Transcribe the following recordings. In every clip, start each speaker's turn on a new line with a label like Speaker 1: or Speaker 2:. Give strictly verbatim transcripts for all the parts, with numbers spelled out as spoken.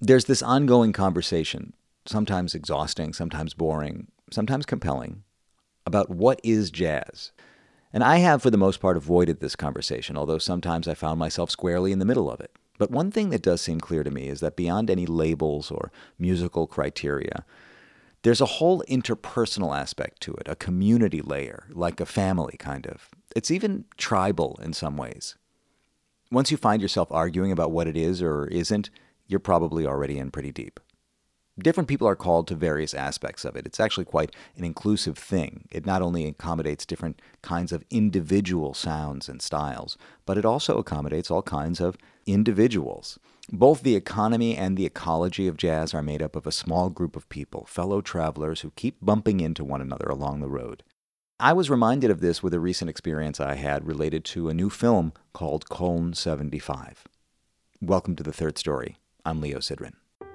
Speaker 1: There's this ongoing conversation, sometimes exhausting, sometimes boring, sometimes compelling, about what is jazz. And I have, for the most part, avoided this conversation, although sometimes I found myself squarely in the middle of it. But one thing that does seem clear to me is that beyond any labels or musical criteria, there's a whole interpersonal aspect to it, a community layer, like a family, kind of. It's even tribal in some ways. Once you find yourself arguing about what it is or isn't, you're probably already in pretty deep. Different people are called to various aspects of it. It's actually quite an inclusive thing. It not only accommodates different kinds of individual sounds and styles, but it also accommodates all kinds of individuals. Both the economy and the ecology of jazz are made up of a small group of people, fellow travelers who keep bumping into one another along the road. I was reminded of this with a recent experience I had related to a new film called Köln seventy-five. Welcome to The Third Story. I'm Leo Sidran.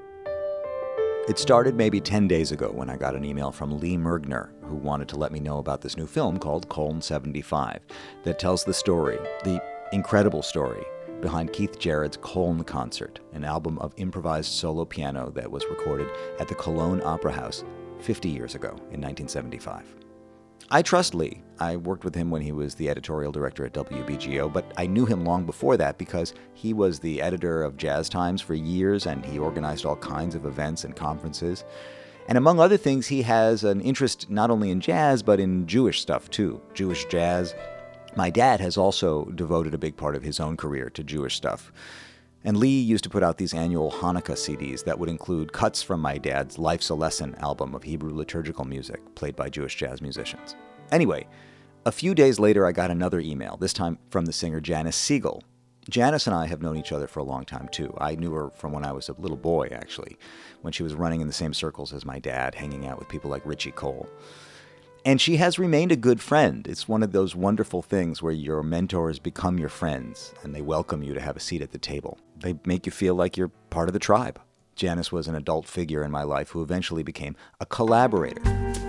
Speaker 1: It started maybe ten days ago when I got an email from Lee Mergner, who wanted to let me know about this new film called Köln seventy-five that tells the story, the incredible story, behind Keith Jarrett's Köln Concert, an album of improvised solo piano that was recorded at the Cologne Opera House fifty years ago in nineteen seventy-five. I trust Lee. I worked with him when he was the editorial director at W B G O, but I knew him long before that because he was the editor of Jazz Times for years and he organized all kinds of events and conferences. And among other things, he has an interest not only in jazz, but in Jewish stuff too, Jewish jazz. My dad has also devoted a big part of his own career to Jewish stuff. And Lee used to put out these annual Hanukkah C Ds that would include cuts from my dad's Life's a Lesson album of Hebrew liturgical music played by Jewish jazz musicians. Anyway, a few days later I got another email, this time from the singer Janis Siegel. Janis and I have known each other for a long time too. I knew her from when I was a little boy, actually, when she was running in the same circles as my dad, hanging out with people like Richie Cole. And she has remained a good friend. It's one of those wonderful things where your mentors become your friends and they welcome you to have a seat at the table. They make you feel like you're part of the tribe. Janis was an adult figure in my life who eventually became a collaborator.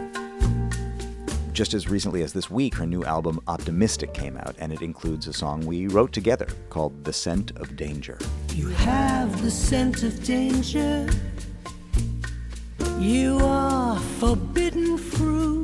Speaker 1: Just as recently as this week, her new album Optimistic came out, and it includes a song we wrote together called The Scent of Danger.
Speaker 2: You have the scent of danger. You are forbidden fruit.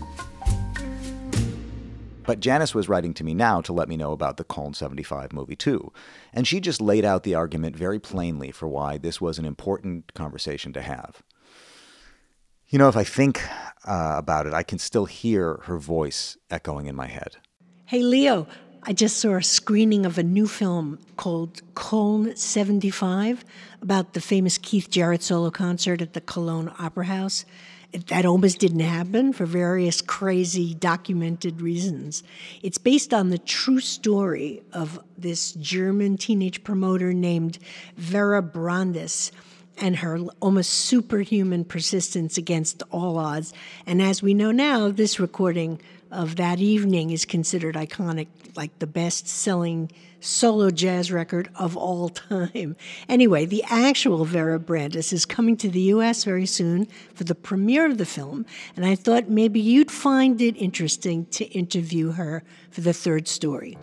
Speaker 1: But Janis was writing to me now to let me know about the Köln seventy-five movie too, and she just laid out the argument very plainly for why this was an important conversation to have. You know, if I think uh, about it, I can still hear her voice echoing in my head.
Speaker 3: Hey, Leo, I just saw a screening of a new film called Köln seventy-five about the famous Keith Jarrett solo concert at the Cologne Opera House. That almost didn't happen for various crazy documented reasons. It's based on the true story of this German teenage promoter named Vera Brandes and her almost superhuman persistence against all odds. And as we know now, this recording of that evening is considered iconic, like the best-selling solo jazz record of all time. Anyway, the actual Vera Brandes is coming to the U S very soon for the premiere of the film, and I thought maybe you'd find it interesting to interview her for The Third Story.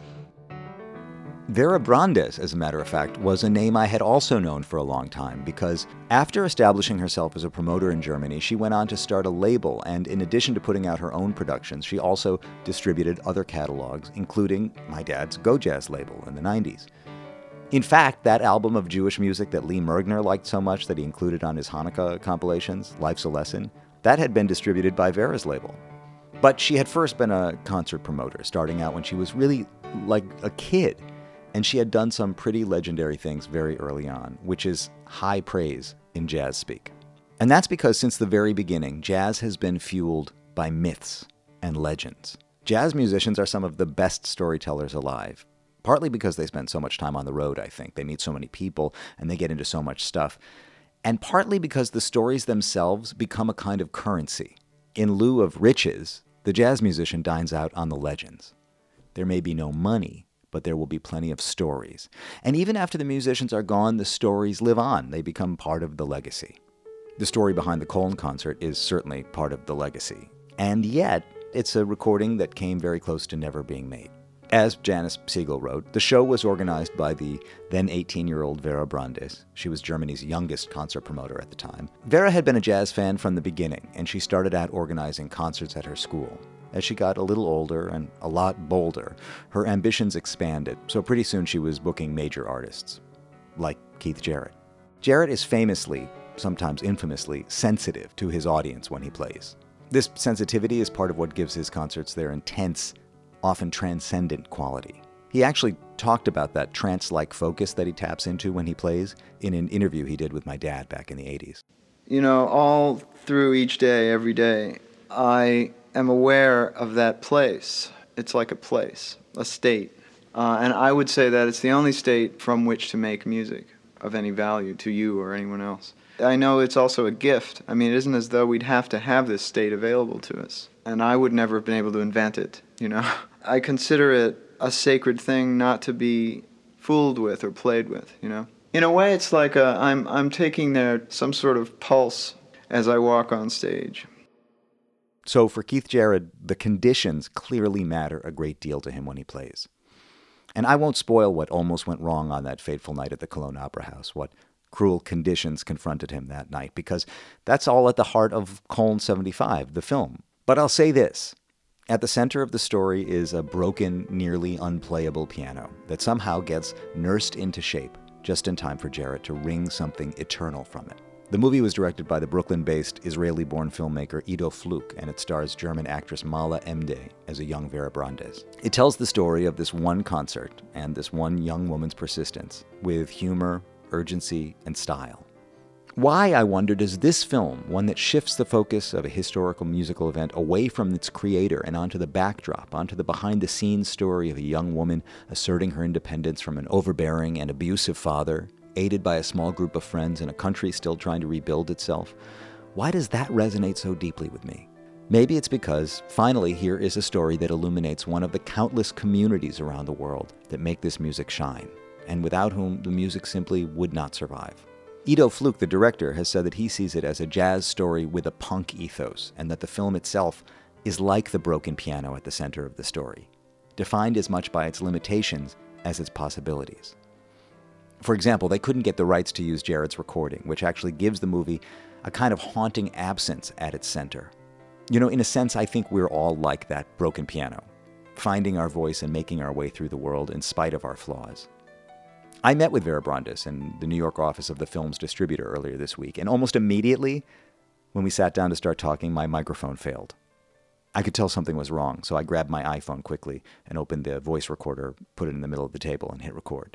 Speaker 1: Vera Brandes, as a matter of fact, was a name I had also known for a long time because after establishing herself as a promoter in Germany, she went on to start a label, and in addition to putting out her own productions, she also distributed other catalogs, including my dad's Go Jazz label in the nineties. In fact, that album of Jewish music that Lee Mergner liked so much that he included on his Hanukkah compilations, Life's a Lesson, that had been distributed by Vera's label. But she had first been a concert promoter, starting out when she was really like a kid. And she had done some pretty legendary things very early on, which is high praise in jazz speak. And that's because since the very beginning, jazz has been fueled by myths and legends. Jazz musicians are some of the best storytellers alive, partly because they spend so much time on the road, I think. They meet so many people and they get into so much stuff. And partly because the stories themselves become a kind of currency. In lieu of riches, the jazz musician dines out on the legends. There may be no money, but there will be plenty of stories. And even after the musicians are gone, the stories live on. They become part of the legacy. The story behind the Köln concert is certainly part of the legacy. And yet, it's a recording that came very close to never being made. As Janice Siegel wrote, the show was organized by the then eighteen-year-old Vera Brandes. She was Germany's youngest concert promoter at the time. Vera had been a jazz fan from the beginning, and she started out organizing concerts at her school. As she got a little older and a lot bolder, her ambitions expanded, so pretty soon she was booking major artists, like Keith Jarrett. Jarrett is famously, sometimes infamously, sensitive to his audience when he plays. This sensitivity is part of what gives his concerts their intense, often transcendent quality. He actually talked about that trance-like focus that he taps into when he plays in an interview he did with my dad back in the eighties.
Speaker 4: You know, all through each day, every day, I am aware of that place. It's like a place, a state. Uh, and I would say that it's the only state from which to make music of any value to you or anyone else. I know it's also a gift. I mean, it isn't as though we'd have to have this state available to us. And I would never have been able to invent it, you know. I consider it a sacred thing not to be fooled with or played with, you know. In a way, it's like a, I'm, I'm taking there some sort of pulse as I walk on stage.
Speaker 1: So for Keith Jarrett, the conditions clearly matter a great deal to him when he plays. And I won't spoil what almost went wrong on that fateful night at the Cologne Opera House, what cruel conditions confronted him that night, because that's all at the heart of Cologne seventy-five, the film. But I'll say this. At the center of the story is a broken, nearly unplayable piano that somehow gets nursed into shape just in time for Jarrett to wring something eternal from it. The movie was directed by the Brooklyn-based Israeli-born filmmaker Ido Fluke, and it stars German actress Mala Emde as a young Vera Brandes. It tells the story of this one concert and this one young woman's persistence with humor, urgency, and style. Why, I wonder, does this film, one that shifts the focus of a historical musical event away from its creator and onto the backdrop, onto the behind-the-scenes story of a young woman asserting her independence from an overbearing and abusive father, aided by a small group of friends in a country still trying to rebuild itself, why does that resonate so deeply with me? Maybe it's because, finally, here is a story that illuminates one of the countless communities around the world that make this music shine, and without whom the music simply would not survive. Ido Fluke, the director, has said that he sees it as a jazz story with a punk ethos, and that the film itself is like the broken piano at the center of the story, defined as much by its limitations as its possibilities. For example, they couldn't get the rights to use Jarrett's recording, which actually gives the movie a kind of haunting absence at its center. You know, in a sense, I think we're all like that broken piano, finding our voice and making our way through the world in spite of our flaws. I met with Vera Brandes in the New York office of the film's distributor earlier this week, and almost immediately, when we sat down to start talking, my microphone failed. I could tell something was wrong, so I grabbed my iPhone quickly and opened the voice recorder, put it in the middle of the table, and hit record.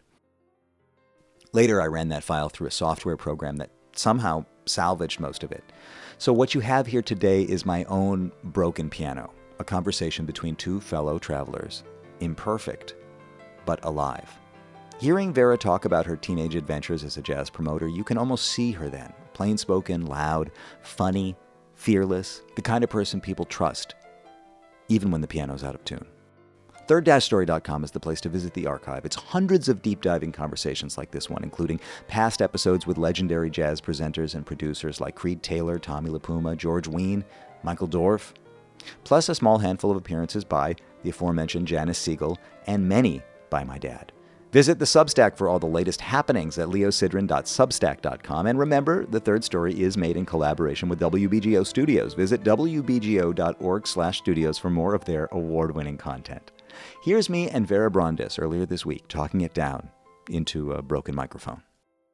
Speaker 1: Later, I ran that file through a software program that somehow salvaged most of it. So what you have here today is my own broken piano, a conversation between two fellow travelers, imperfect, but alive. Hearing Vera talk about her teenage adventures as a jazz promoter, you can almost see her then, plain-spoken, loud, funny, fearless, the kind of person people trust, even when the piano's out of tune. third dash story dot com is the place to visit the archive. It's hundreds of deep-diving conversations like this one, including past episodes with legendary jazz presenters and producers like Creed Taylor, Tommy LaPuma, George Wein, Michael Dorf, plus a small handful of appearances by the aforementioned Janice Siegel, and many by my dad. Visit the Substack for all the latest happenings at leo sidran dot substack dot com. And remember, The Third Story is made in collaboration with W B G O Studios. Visit w b g o dot org slash studios for more of their award-winning content. Here's me and Vera Brandes earlier this week talking it down into a broken microphone.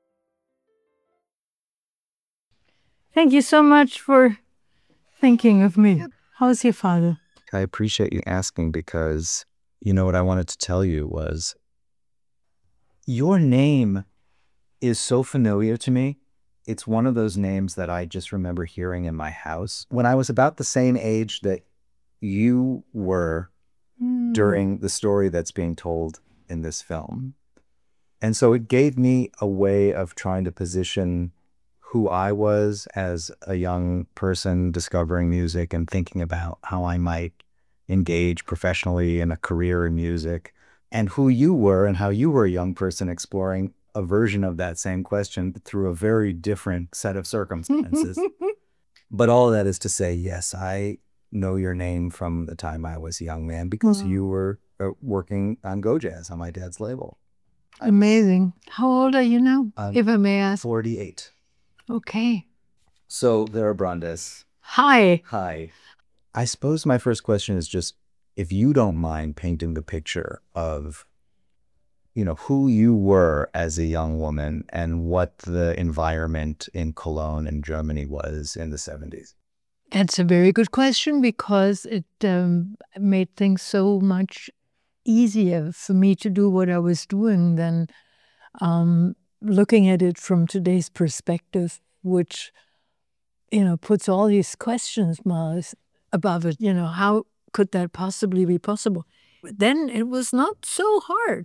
Speaker 5: Thank you so much for thinking of me. How's your father?
Speaker 6: I appreciate you asking because, you know, what I wanted to tell you was, your name is so familiar to me. It's one of those names that I just remember hearing in my house when I was about the same age that you were mm. during the story that's being told in this film. And so it gave me a way of trying to position who I was as a young person discovering music and thinking about how I might engage professionally in a career in music, and who you were and how you were a young person exploring a version of that same question through a very different set of circumstances. But all of that is to say, yes, I know your name from the time I was a young man because mm. you were uh, working on Go Jazz on my dad's label.
Speaker 5: Amazing. How old are you now,
Speaker 6: Um,
Speaker 5: if I may ask?
Speaker 6: forty-eight.
Speaker 5: Okay.
Speaker 6: So, Vera Brandes.
Speaker 5: Hi.
Speaker 6: Hi. I suppose my first question is just if you don't mind painting the picture of, you know, who you were as a young woman and what the environment in Cologne and Germany was in the seventies.
Speaker 5: That's a very good question because it um, made things so much easier for me to do what I was doing than um, looking at it from today's perspective, which, you know, puts all these questions marks above it. You know, how could that possibly be possible? But then it was not so hard.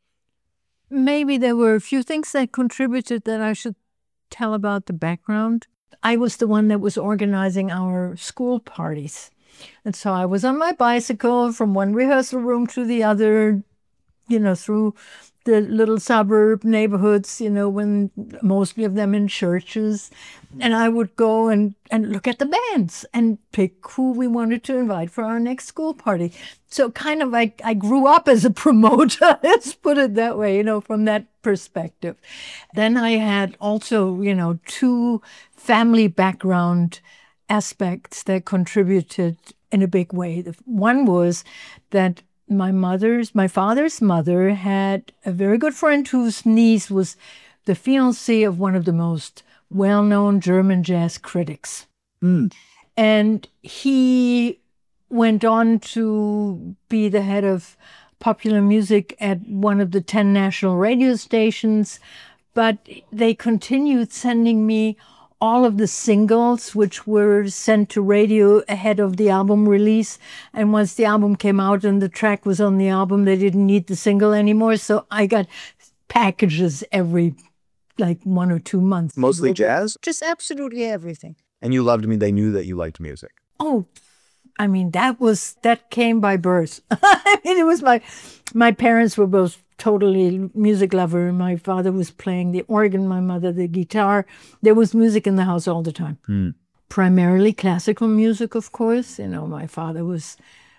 Speaker 5: Maybe there were a few things that contributed that I should tell about the background. I was the one that was organizing our school parties. And so I was on my bicycle from one rehearsal room to the other, you know, through the little suburb neighborhoods, you know, when mostly of them in churches. And I would go and, and look at the bands and pick who we wanted to invite for our next school party. So kind of like I grew up as a promoter, let's put it that way, you know, from that perspective. Then I had also, you know, two family background aspects that contributed in a big way. The one was that my mother's, my father's mother had a very good friend whose niece was the fiancée of one of the most well-known German jazz critics.
Speaker 6: Mm.
Speaker 5: And he went on to be the head of popular music at one of the ten national radio stations, but they continued sending me all of the singles which were sent to radio ahead of the album release. And once the album came out and the track was on the album, they didn't need the single anymore. So I got packages every like one or two months.
Speaker 6: Mostly jazz?
Speaker 5: Just absolutely everything.
Speaker 6: And you loved me. They knew that you liked music.
Speaker 5: Oh, I mean, that was, that came by birth. I mean, it was my, my parents were both totally music lover. My father was playing the organ, my mother the guitar. There was music in the house all the time.
Speaker 6: Mm.
Speaker 5: Primarily classical music, of course. You know, my father was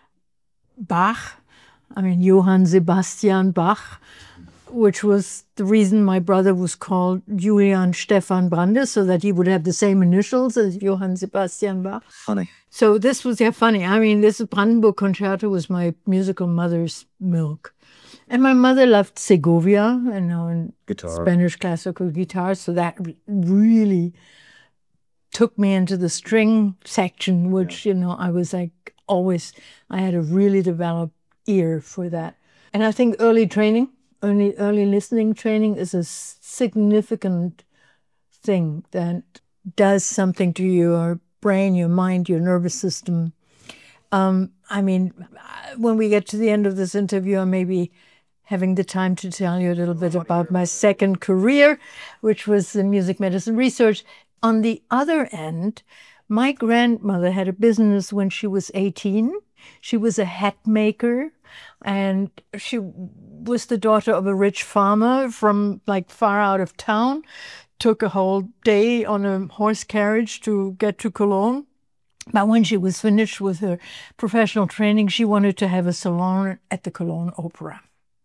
Speaker 5: Bach. I mean, Johann Sebastian Bach, which was the reason my brother was called Julian Stefan Brandes, so that he would have the same initials as Johann Sebastian Bach.
Speaker 6: Funny.
Speaker 5: So this was, yeah, funny. I mean, this Brandenburg Concerto was my musical mother's milk. And my mother loved Segovia, you know, and
Speaker 6: Guitar.
Speaker 5: Spanish classical guitar. So that really took me into the string section, which, you know, I was like always, I had a really developed ear for that. And I think early training, early, early listening training is a significant thing that does something to your brain, your mind, your nervous system. Um, I mean, when we get to the end of this interview, I may be having the time to tell you a little bit about my second career, which was in music medicine research. On the other end, my grandmother had a business when she was eighteen. She was a hat maker, and she was the daughter of a rich farmer from like far out of town. Took a whole day on a horse carriage to get to Cologne. But when she was finished with her professional training, she wanted to have a salon at the Cologne Opera.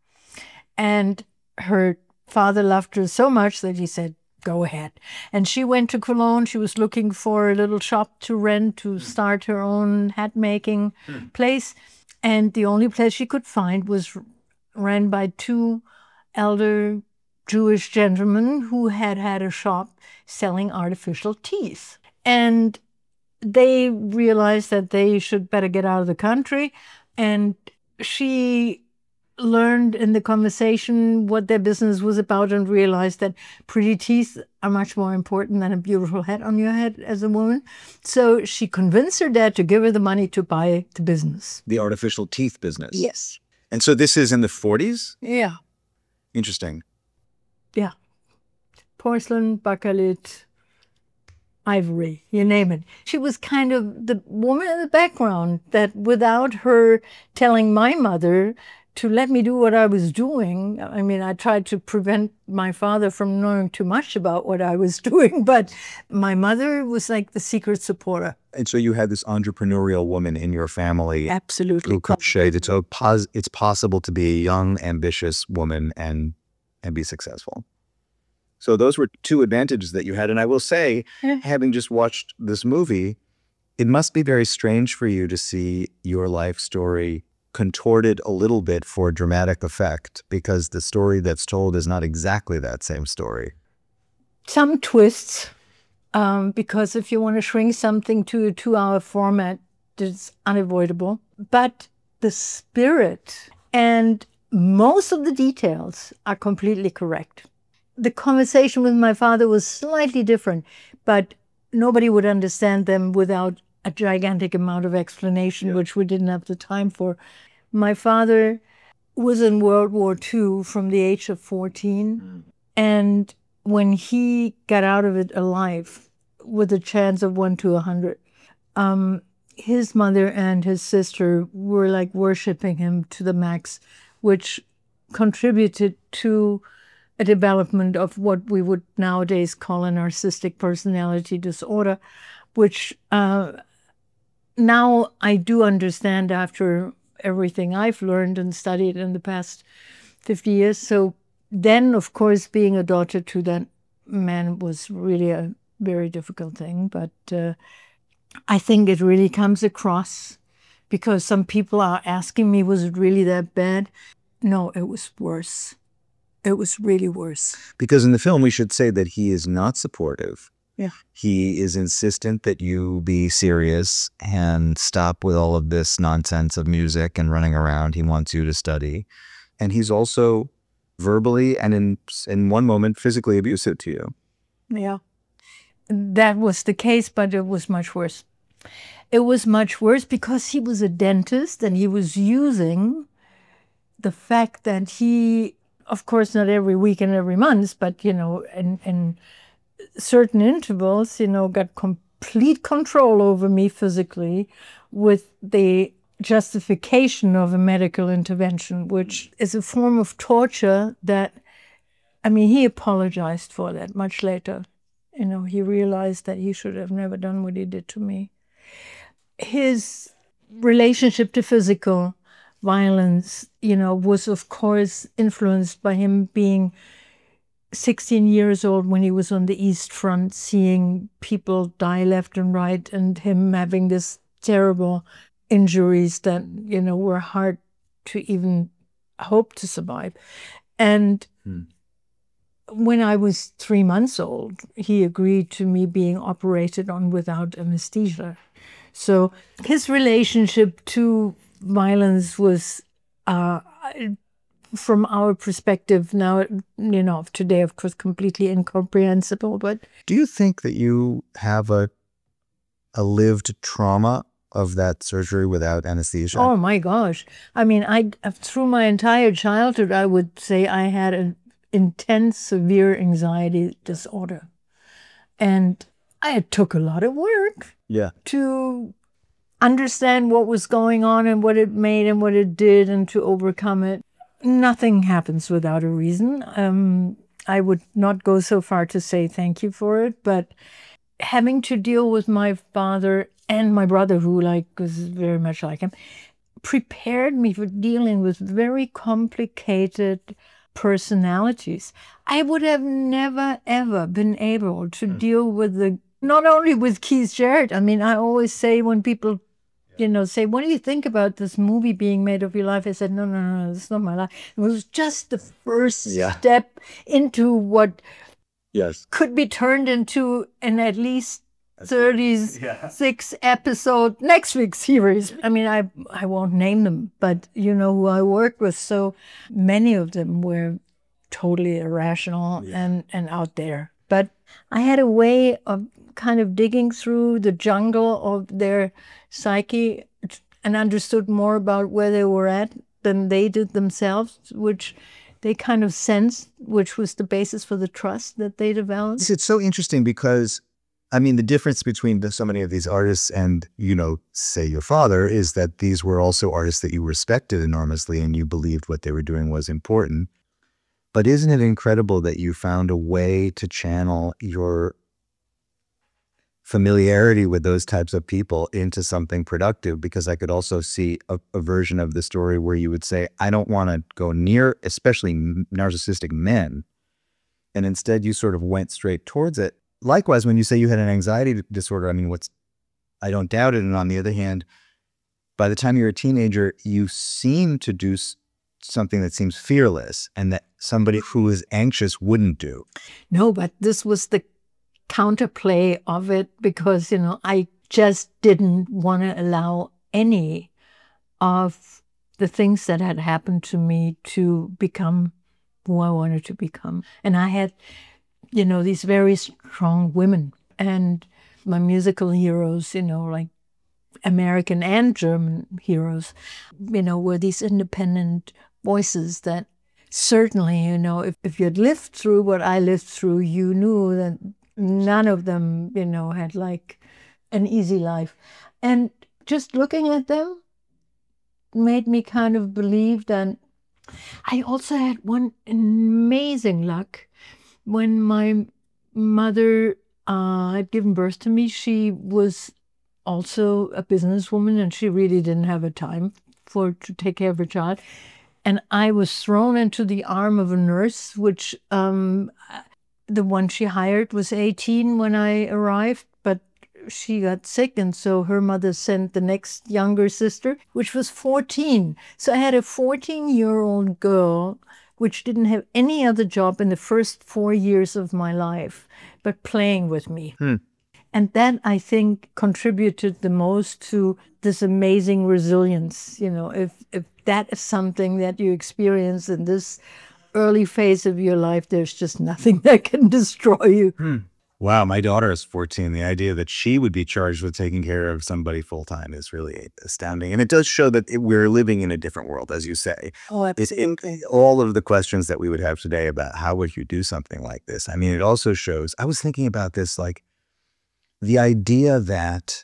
Speaker 5: And her father loved her so much that he said, go ahead. And she went to Cologne. She was looking for a little shop to rent to start her own hat making mm. place. And the only place she could find was ran by two elder Jewish gentlemen who had had a shop selling artificial teeth. And they realized that they should better get out of the country. And she learned in the conversation what their business was about and realized that pretty teeth are much more important than a beautiful head on your head as a woman. So she convinced her dad to give her the money to buy the business.
Speaker 6: The artificial teeth business?
Speaker 5: Yes.
Speaker 6: And so this is in the forties?
Speaker 5: Yeah.
Speaker 6: Interesting.
Speaker 5: Yeah. Porcelain, bakelit, ivory, you name it. She was kind of the woman in the background that without her telling my mother to let me do what I was doing. I mean, I tried to prevent my father from knowing too much about what I was doing, but my mother was like the secret supporter.
Speaker 6: And so you had this entrepreneurial woman in your family.
Speaker 5: Absolutely.
Speaker 6: Who showed it's, so pos- it's possible to be a young, ambitious woman and and be successful. So those were two advantages that you had. And I will say,
Speaker 5: Yeah.
Speaker 6: having just watched this movie, it must be very strange for you to see your life story contorted a little bit for dramatic effect, because the story that's told is not exactly that same story.
Speaker 5: Some twists, um, because if you want to shrink something to a two-hour format, it's unavoidable. But the spirit and most of the details are completely correct. The conversation with my father was slightly different, but nobody would understand them without a gigantic amount of explanation, yeah. which we didn't have the time for. My father was in World War Two from the age of fourteen. Mm. And when he got out of it alive, with a chance of one to a hundred, um, his mother and his sister were like worshiping him to the max, which contributed to a development of what we would nowadays call a narcissistic personality disorder, which uh, now I do understand after everything I've learned and studied in the past fifty years. So then, of course, being a daughter to that man was really a very difficult thing. But uh, I think it really comes across, because some people are asking me, was it really that bad? No, it was worse. It was really worse.
Speaker 6: Because in the film, we should say that he is not supportive.
Speaker 5: Yeah.
Speaker 6: He is insistent that you be serious and stop with all of this nonsense of music and running around. He wants you to study. And he's also verbally and in in one moment physically abusive to you.
Speaker 5: Yeah. That was the case, but it was much worse. It was much worse because he was a dentist and he was using the fact that he, of course, not every week and every month, but, you know, in, in certain intervals, you know, got complete control over me physically with the justification of a medical intervention, which is a form of torture that, I mean, he apologized for that much later. You know, he realized that he should have never done what he did to me. His relationship to physical violence, you know, was of course influenced by him being sixteen years old when he was on the East Front, seeing people die left and right, and him having this terrible injuries that, you know, were hard to even hope to survive. And hmm. when I was three months old, he agreed to me being operated on without anesthesia. So his relationship to violence was, uh, from our perspective now, you know, today, of course, completely incomprehensible. But
Speaker 6: do you think that you have a a lived trauma of that surgery without anesthesia?
Speaker 5: Oh my gosh! I mean, I through my entire childhood, I would say I had an intense, severe anxiety disorder, and I took a lot of work.
Speaker 6: Yeah.
Speaker 5: To understand what was going on and what it made and what it did and to overcome it. Nothing happens without a reason. Um, I would not go so far to say thank you for it, but having to deal with my father and my brother, who like was very much like him, prepared me for dealing with very complicated personalities. I would have never, ever been able to mm. deal with the not only with Keith Jarrett. I mean, I always say when people, you know, say, what do you think about this movie being made of your life? I said, no, no, no, this is not my life. It was just the first yeah. step into what
Speaker 6: yes.
Speaker 5: could be turned into an at least thirty-six yeah. episode next week series. I mean, I, I won't name them, but you know who I worked with. So many of them were totally irrational yeah. and, and out there. But I had a way of kind of digging through the jungle of their psyche and understood more about where they were at than they did themselves, which they kind of sensed, which was the basis for the trust that they developed.
Speaker 6: It's so interesting because I mean, the difference between the, so many of these artists and, you know, say your father, is that these were also artists that you respected enormously and you believed what they were doing was important. But isn't it incredible that you found a way to channel your familiarity with those types of people into something productive? Because I could also see a, a version of the story where you would say, I don't want to go near, especially narcissistic men. And instead you sort of went straight towards it. Likewise, when you say you had an anxiety disorder, I mean, what's, I don't doubt it. And on the other hand, by the time you're a teenager, you seem to do something that seems fearless and that somebody who is anxious wouldn't do.
Speaker 5: No, but this was the counterplay of it, because, you know, I just didn't want to allow any of the things that had happened to me to become who I wanted to become. And I had, you know, these very strong women, and my musical heroes, you know, like American and German heroes, you know, were these independent voices that certainly, you know, if, if you'd lived through what I lived through, you knew that none of them, you know, had like an easy life. And just looking at them made me kind of believe that. I also had one amazing luck. When my mother uh, had given birth to me, she was also a businesswoman, and she really didn't have a time for to take care of her child. And I was thrown into the arm of a nurse, which um, the one she hired was eighteen when I arrived, but she got sick, and so her mother sent the next younger sister, which was fourteen. So I had a fourteen-year-old girl which didn't have any other job in the first four years of my life, but playing with me. Hmm. And that, I think, contributed the most to this amazing resilience. You know, if, if that is something that you experience in this early phase of your life, there's just nothing that can destroy you.
Speaker 6: Hmm. Wow, my daughter is fourteen. The idea that she would be charged with taking care of somebody full-time is really astounding. And it does show that it, we're living in a different world, as you say.
Speaker 5: Oh, absolutely.
Speaker 6: It's in all of the questions that we would have today about how would you do something like this. I mean, it also shows, I was thinking about this, like the idea that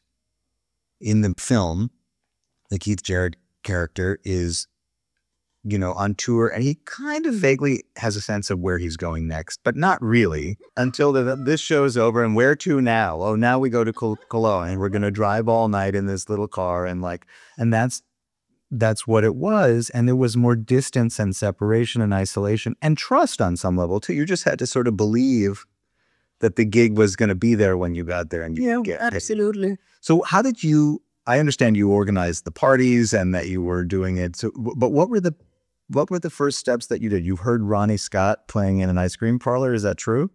Speaker 6: in the film, the Keith Jarrett character is, you know, on tour, and he kind of vaguely has a sense of where he's going next, but not really until the, this show is over. And where to now? Oh, now we go to Col- Cologne, and we're going to drive all night in this little car. And like, and that's, that's what it was. And there was more distance and separation and isolation and trust on some level too. You just had to sort of believe that the gig was going to be there when you got there. And you
Speaker 5: yeah,
Speaker 6: get
Speaker 5: absolutely.
Speaker 6: it. So how did you, I understand you organized the parties and that you were doing it. So, but what were the, What were the first steps that you did? You heard Ronnie Scott playing in an ice cream parlor. Is that true?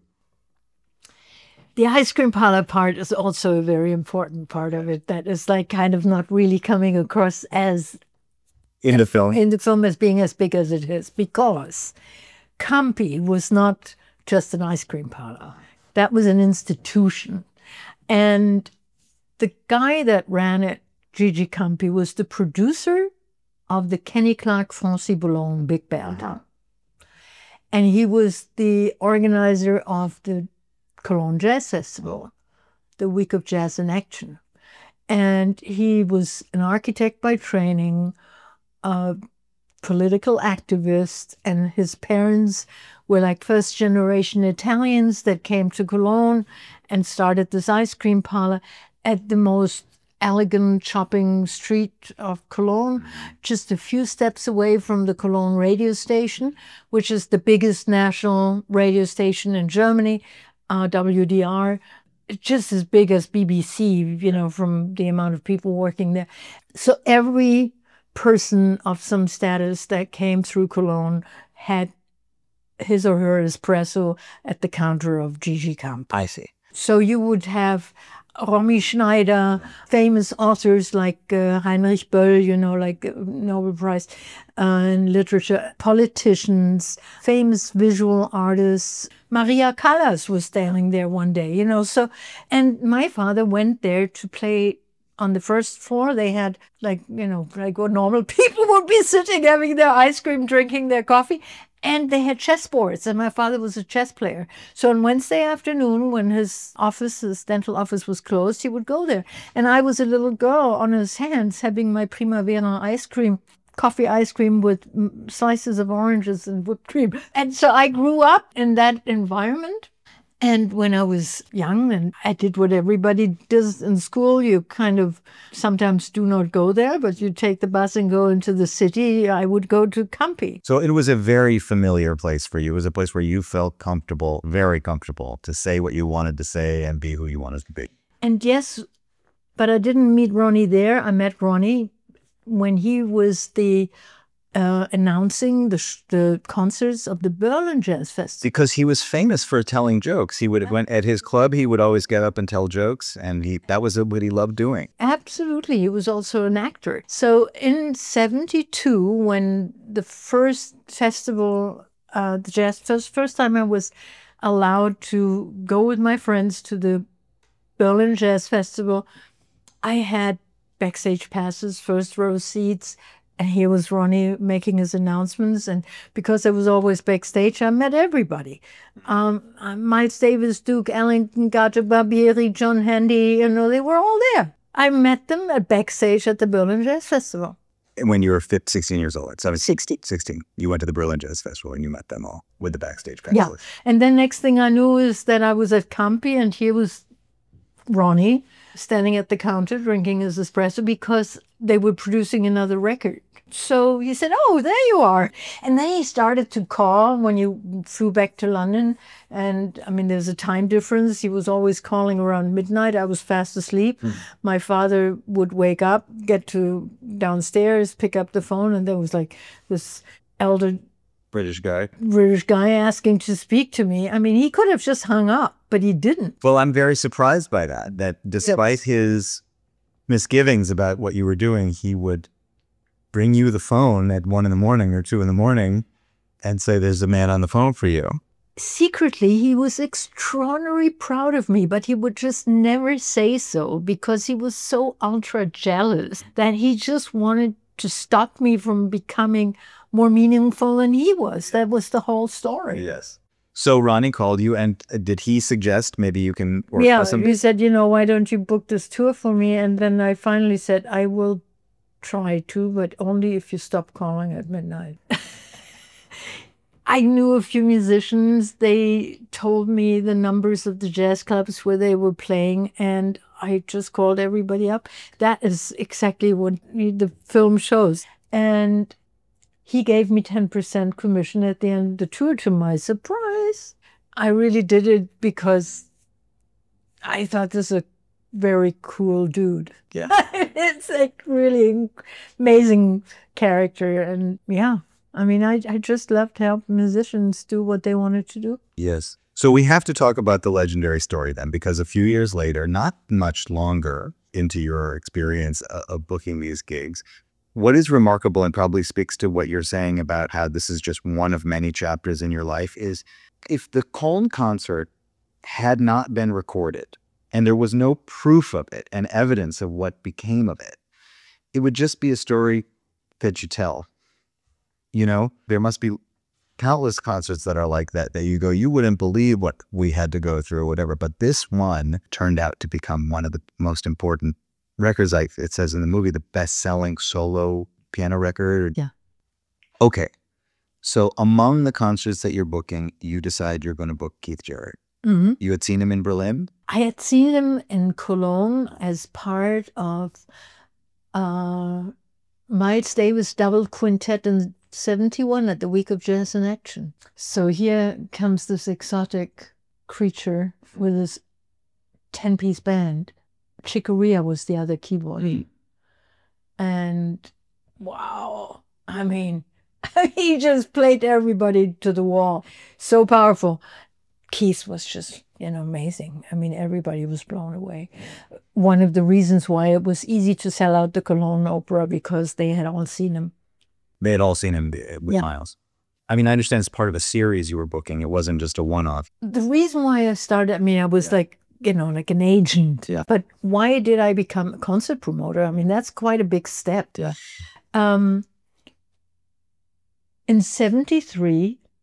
Speaker 5: The ice cream parlor part is also a very important part of it. That is like kind of not really coming across as
Speaker 6: in the film.
Speaker 5: In the film as being as big as it is, because Campi was not just an ice cream parlor. That was an institution. And the guy that ran it, Gigi Campi, was the producer of the Kenny Clark Francis Boulogne Big Band. Uh-huh. And he was the organizer of the Cologne Jazz Festival, the Week of Jazz in Action. And he was an architect by training, a political activist, and his parents were like first generation Italians that came to Cologne and started this ice cream parlor at the most elegant shopping street of Cologne, just a few steps away from the Cologne radio station, which is the biggest national radio station in Germany, uh, W D R, just as big as B B C, you know, from the amount of people working there. So every person of some status that came through Cologne had his or her espresso at the counter of Gigi Campi.
Speaker 1: I see.
Speaker 5: So you would have Romy Schneider, famous authors like uh, Heinrich Böll, you know, like uh, Nobel Prize uh, in literature, politicians, famous visual artists. Maria Callas was standing there one day, you know. So, and my father went there to play on the first floor. They had like, you know, like what normal people would be sitting, having their ice cream, drinking their coffee. And they had chess boards, and my father was a chess player. So on Wednesday afternoon, when his office, his dental office was closed, he would go there. And I was a little girl on his hands having my Primavera ice cream, coffee ice cream with slices of oranges and whipped cream. And so I grew up in that environment. And when I was young and I did what everybody does in school, you kind of sometimes do not go there, but you take the bus and go into the city. I would go to Campi.
Speaker 6: So it was a very familiar place for you. It was a place where you felt comfortable, very comfortable, to say what you wanted to say and be who you wanted to be.
Speaker 5: And yes, but I didn't meet Ronnie there. I met Ronnie when he was the Uh, announcing the sh- the concerts of the Berlin Jazz Festival.
Speaker 6: Because he was famous for telling jokes. He would have went at his club. He would always get up and tell jokes, and he that was what he loved doing.
Speaker 5: Absolutely, he was also an actor. So in seventy-two, when the first festival, uh, the jazz first first time I was allowed to go with my friends to the Berlin Jazz Festival, I had backstage passes, first row seats. And here was Ronnie making his announcements. And because I was always backstage, I met everybody. Um, Miles Davis, Duke Ellington, Gato Barbieri, John Handy, you know, they were all there. I met them at backstage at the Berlin Jazz Festival.
Speaker 6: When you were fifteen, sixteen years old, seventeen,
Speaker 5: sixteen.
Speaker 6: sixteen, you went to the Berlin Jazz Festival and you met them all with the backstage passes.
Speaker 5: Yeah. And then next thing I knew is that I was at Campi, and here was Ronnie standing at the counter drinking his espresso because they were producing another record. So he said, oh, there you are. And then he started to call when you flew back to London. And I mean, there's a time difference. He was always calling around midnight. I was fast asleep. Mm. My father would wake up, get to downstairs, pick up the phone. And there was like this elder
Speaker 6: British guy.
Speaker 5: British guy asking to speak to me. I mean, he could have just hung up, but he didn't.
Speaker 6: Well, I'm very surprised by that, that despite yep. his misgivings about what you were doing, he would bring you the phone at one in the morning or two in the morning and say, there's a man on the phone for you.
Speaker 5: Secretly, he was extraordinarily proud of me, but he would just never say so because he was so ultra jealous that he just wanted to stop me from becoming more meaningful than he was. That was the whole story.
Speaker 6: Yes. So Ronnie called you, and did he suggest maybe you can work
Speaker 5: yeah,
Speaker 6: with some?
Speaker 5: He said, you know, why don't you book this tour for me? And then I finally said, I will try to, but only if you stop calling at midnight. I knew a few musicians. They told me the numbers of the jazz clubs where they were playing, and I just called everybody up. That is exactly what the film shows. And he gave me ten percent commission at the end of the tour, to my surprise. I really did it because I thought this is a very cool dude.
Speaker 6: Yeah.
Speaker 5: It's a really amazing character. And yeah, I mean, I, I just love to help musicians do what they wanted to do.
Speaker 6: Yes. So we have to talk about the legendary story then, because a few years later, not much longer into your experience uh, of booking these gigs, what is remarkable and probably speaks to what you're saying about how this is just one of many chapters in your life is if the Cologne concert had not been recorded and there was no proof of it and evidence of what became of it, it would just be a story that you tell. You know, there must be countless concerts that are like that, that you go, you wouldn't believe what we had to go through or whatever. But this one turned out to become one of the most important records, like it says in the movie, the best-selling solo piano record.
Speaker 5: Yeah.
Speaker 6: Okay. So among the concerts that you're booking, you decide you're going to book Keith Jarrett.
Speaker 5: Mm-hmm.
Speaker 6: You had seen him in Berlin?
Speaker 5: I had seen him in Cologne as part of uh, Miles Davis double quintet in seventy-one at the Week of Jazz in Action. So here comes this exotic creature with his ten-piece band. Chick Corea was the other keyboard. Mm. And wow, I mean, he just played everybody to the wall. So powerful. Keith was just, you know, amazing. I mean, everybody was blown away. One of the reasons why it was easy to sell out the Cologne Opera, because they had all seen him.
Speaker 6: They had all seen him with
Speaker 5: yeah.
Speaker 6: Miles. I mean, I understand it's part of a series you were booking. It wasn't just a one-off.
Speaker 5: The reason why I started, I mean, I was yeah. like, you know, like an agent.
Speaker 6: Yeah.
Speaker 5: But why did I become a concert promoter? I mean, that's quite a big step.
Speaker 6: Yeah.
Speaker 5: Um, in seventy-three,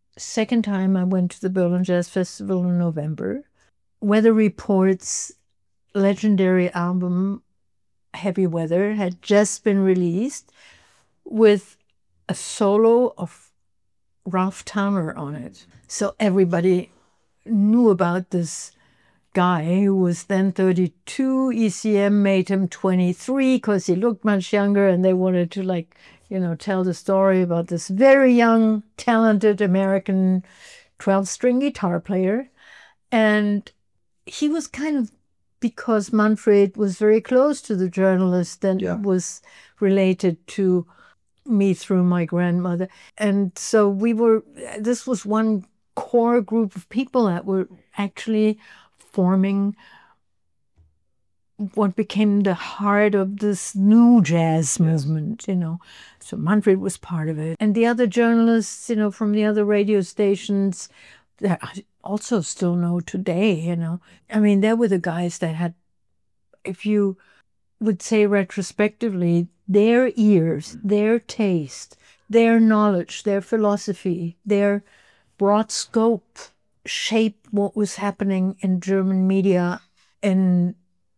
Speaker 5: second time I went to the Berlin Jazz Festival in November. Weather Report's legendary album, Heavy Weather, had just been released with a solo of Ralph Towner on it. So everybody knew about this guy who was then thirty-two. E C M made him twenty-three because he looked much younger, and they wanted to, like, you know, tell the story about this very young, talented American twelve-string guitar player. And he was kind of, because Manfred was very close to the journalist and
Speaker 1: Yeah.
Speaker 5: was related to me through my grandmother. And so we were, this was one core group of people that were actually forming what became the heart of this new jazz movement, you know. So Manfred was part of it. And the other journalists, you know, from the other radio stations that I also still know today, you know. I mean, they were the guys that had, if you would say retrospectively, their ears, their taste, their knowledge, their philosophy, their broad scope shaped what was happening in German media and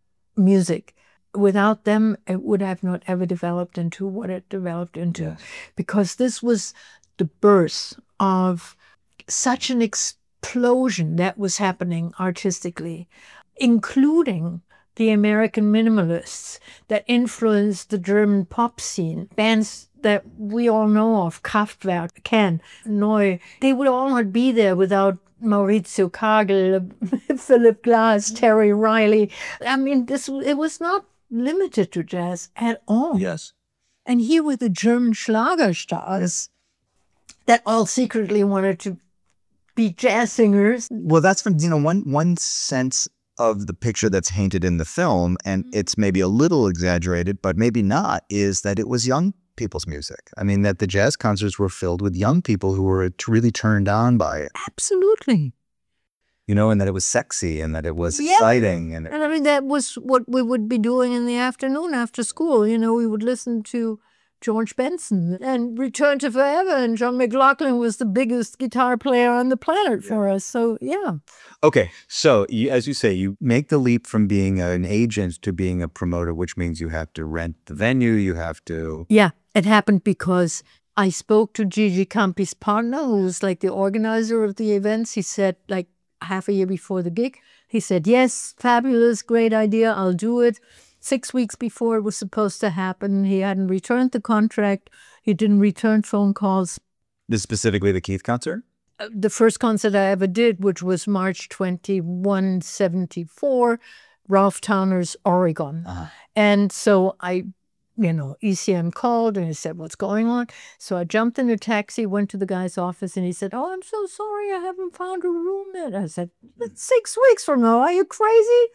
Speaker 5: music. Without them, it would have not ever developed into what it developed into.
Speaker 1: Yes.
Speaker 5: Because this was the birth of such an explosion that was happening artistically, including the American minimalists that influenced the German pop scene. Bands that we all know of, Kraftwerk, Can, Neu, they would all not be there without Maurizio Kagel, Philip Glass, Terry Riley. I mean, this it was not limited to jazz at all.
Speaker 1: Yes.
Speaker 5: And here were the German Schlager stars that all secretly wanted to be jazz singers.
Speaker 6: Well, that's from, you know, one one sense of the picture that's painted in the film, and it's maybe a little exaggerated, but maybe not, is that it was young people's music. I mean, that the jazz concerts were filled with young people who were t- really turned on by it.
Speaker 5: Absolutely.
Speaker 6: You know, and that it was sexy and that it was
Speaker 5: Yeah.
Speaker 6: exciting. And it,
Speaker 5: And I mean, that was what we would be doing in the afternoon after school. You know, we would listen to George Benson and Return to Forever. And John McLaughlin was the biggest guitar player on the planet for us. So, yeah.
Speaker 6: okay, so you, as you say, you make the leap from being an agent to being a promoter, which means you have to rent the venue, you have to...
Speaker 5: Yeah, it happened because I spoke to Gigi Campi's partner, who was like the organizer of the events. He said, like, half a year before the gig, he said, yes, fabulous, great idea, I'll do it. Six weeks before it was supposed to happen, he hadn't returned the contract. He didn't return phone calls.
Speaker 6: This specifically the Keith concert?
Speaker 5: Uh, The first concert I ever did, which was March twenty-first, seventy-four, Ralph Towner's Oregon.
Speaker 6: Uh-huh.
Speaker 5: And so I, you know, E C M called and he said, what's going on? So I jumped in a taxi, went to the guy's office, and he said, oh, I'm so sorry, I haven't found a room yet. I said, it's six weeks from now, are you crazy?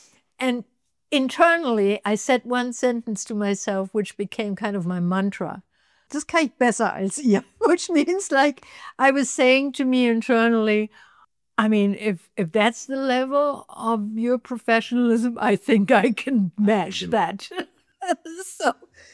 Speaker 5: And internally, I said one sentence to myself, which became kind of my mantra. Das kann ich besser als ihr. Which means, like, I was saying to me internally, I mean, if if that's the level of your professionalism, I think I can match that. so,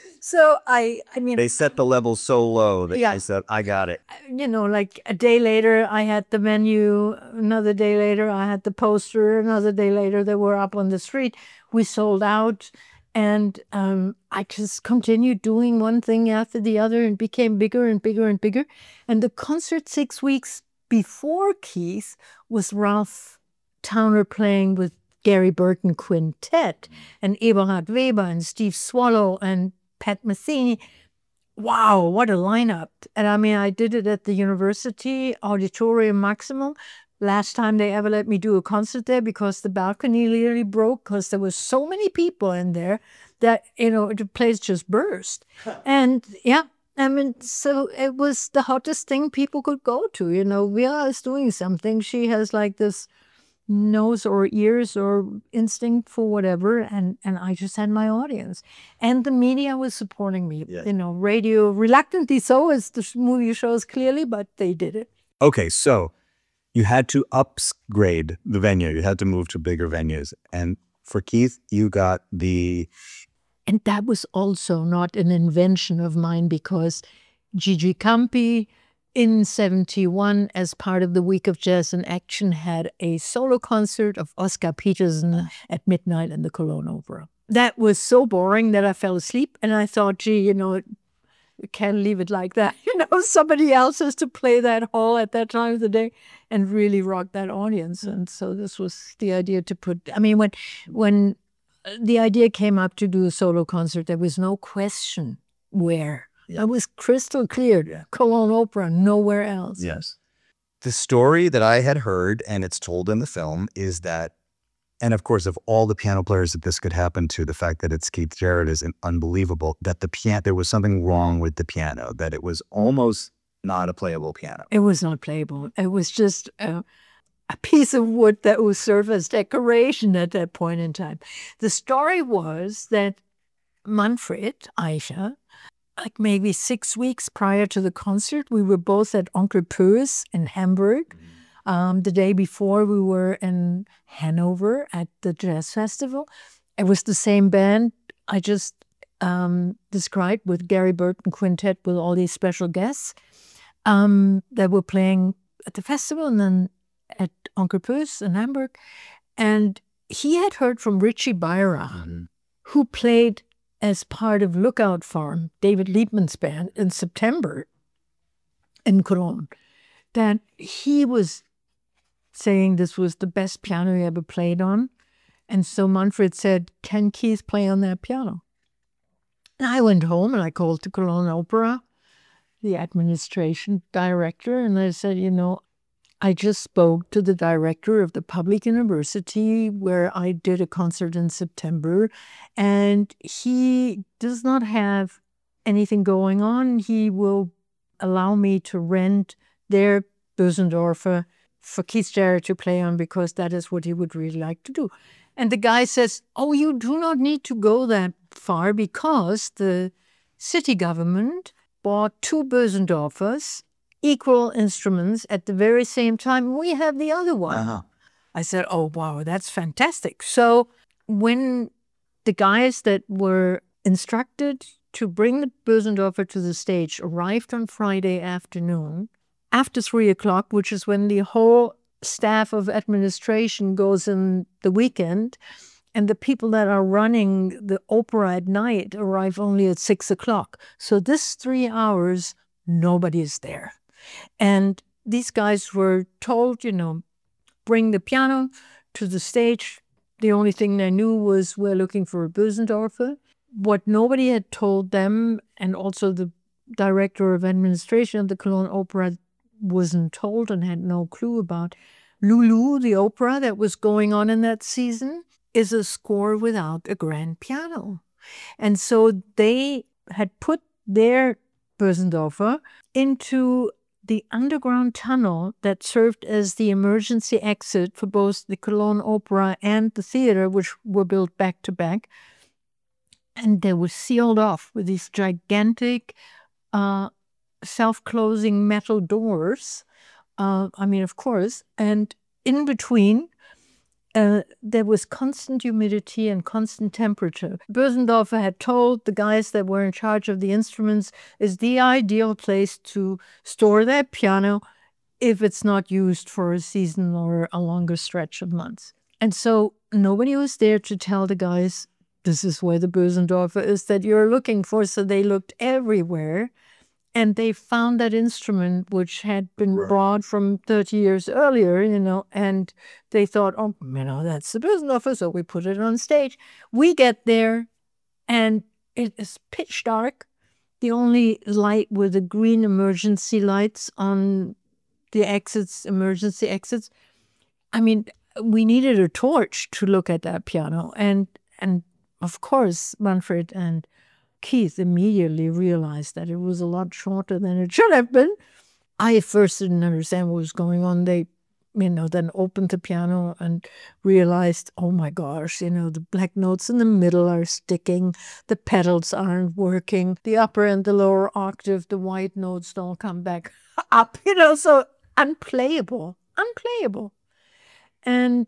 Speaker 5: so I, I mean,
Speaker 6: They set the level so low that
Speaker 5: Yeah.
Speaker 6: I said, I got it.
Speaker 5: you know, like a day later, I had the menu. Another day later, I had the poster. Another day later, they were up on the street. We sold out. And um, I just continued doing one thing after the other and became bigger and bigger and bigger. And the concert six weeks before Keith was Ralph Towner playing with Gary Burton Quintet and Eberhard Weber and Steve Swallow and Pat Metheny. Wow, what a lineup. And I mean, I did it at the University Auditorium Maximum. Last time they ever let me do a concert there because the balcony literally broke because there were so many people in there that, you know, the place just burst. And yeah, I mean, so it was the hottest thing people could go to. You know, Vera is doing something. She has like this nose or ears or instinct for whatever. And, and I just had my audience. And the media was supporting me.
Speaker 6: Yeah.
Speaker 5: You know, radio, reluctantly so, as the movie shows clearly, but they did it.
Speaker 6: Okay, so you had to upgrade the venue. You had to move to bigger venues. And for Keith, you got the...
Speaker 5: And that was also not an invention of mine because Gigi Campi in seventy-one, as part of the Week of Jazz in Action, had a solo concert of Oscar Peterson at midnight in the Cologne Opera. That was so boring that I fell asleep, and I thought, gee, you know, you can't leave it like that. You know, somebody else has to play that hall at that time of the day and really rock that audience. And so this was the idea to put, I mean, when when the idea came up to do a solo concert, there was no question where. It was crystal clear. Cologne Opera, nowhere else.
Speaker 6: Yes. The story that I had heard, and it's told in the film, is that, and of course, of all the piano players that this could happen to, the fact that it's Keith Jarrett is unbelievable, that the piano, there was something wrong with the piano, that it was almost not a playable piano.
Speaker 5: It was not playable. It was just a, a piece of wood that would serve as decoration at that point in time. The story was that Manfred Eicher, like maybe six weeks prior to the concert, we were both at Onkel Pö's in Hamburg. Um, the day before, we were in Hanover at the Jazz Festival. It was the same band I just um, described, with Gary Burton Quintet, with all these special guests um, that were playing at the festival and then at Onkel Pö's in Hamburg. And he had heard from Richie Beirach, mm-hmm. who played as part of Lookout Farm, David Liebman's band, in September in Cologne, that he was saying this was the best piano he ever played on. And so Manfred said, can Keith play on that piano? And I went home and I called the Cologne Opera, the administration director, and I said, you know, I just spoke to the director of the public university where I did a concert in September, and he does not have anything going on. He will allow me to rent their Bösendorfer for Keith Jarrett to play on because that is what he would really like to do. And the guy says, oh, you do not need to go that far because the city government bought two Bösendorfers, equal instruments at the very same time. We have the other one. Uh-huh. I said, oh, wow, that's fantastic. So when the guys that were instructed to bring the Bösendorfer to the stage arrived on Friday afternoon, after three o'clock, which is when the whole staff of administration goes in the weekend, and the people that are running the opera at night arrive only at six o'clock. So this three hours, nobody is there. And these guys were told, you know, bring the piano to the stage. The only thing they knew was we're looking for a Bösendorfer. What nobody had told them, and also the director of administration of the Cologne Opera wasn't told and had no clue about, Lulu, the opera that was going on in that season, is a score without a grand piano. And so they had put their Bösendorfer into the underground tunnel that served as the emergency exit for both the Cologne Opera and the theater, which were built back to back. And they were sealed off with these gigantic uh, self-closing metal doors. Uh, I mean, of course. And in between, uh, there was constant humidity and constant temperature. Bösendorfer had told the guys that were in charge of the instruments is the ideal place to store their piano if it's not used for a season or a longer stretch of months. And so nobody was there to tell the guys, this is where the Bösendorfer is that you're looking for. So they looked everywhere. And they found that instrument, which had been right. brought from thirty years earlier, you know, and they thought, oh, you know, that's the Bösendorfer, so we put it on stage. We get there, and it is pitch dark. The only light were the green emergency lights on the exits, emergency exits. I mean, we needed a torch to look at that piano. And, and of course, Manfred and Keith immediately realized that it was a lot shorter than it should have been. I at first didn't understand what was going on. They, you know, then opened the piano and realized, oh my gosh, you know, the black notes in the middle are sticking, the pedals aren't working, the upper and the lower octave, the white notes don't come back up, you know, so unplayable, unplayable. And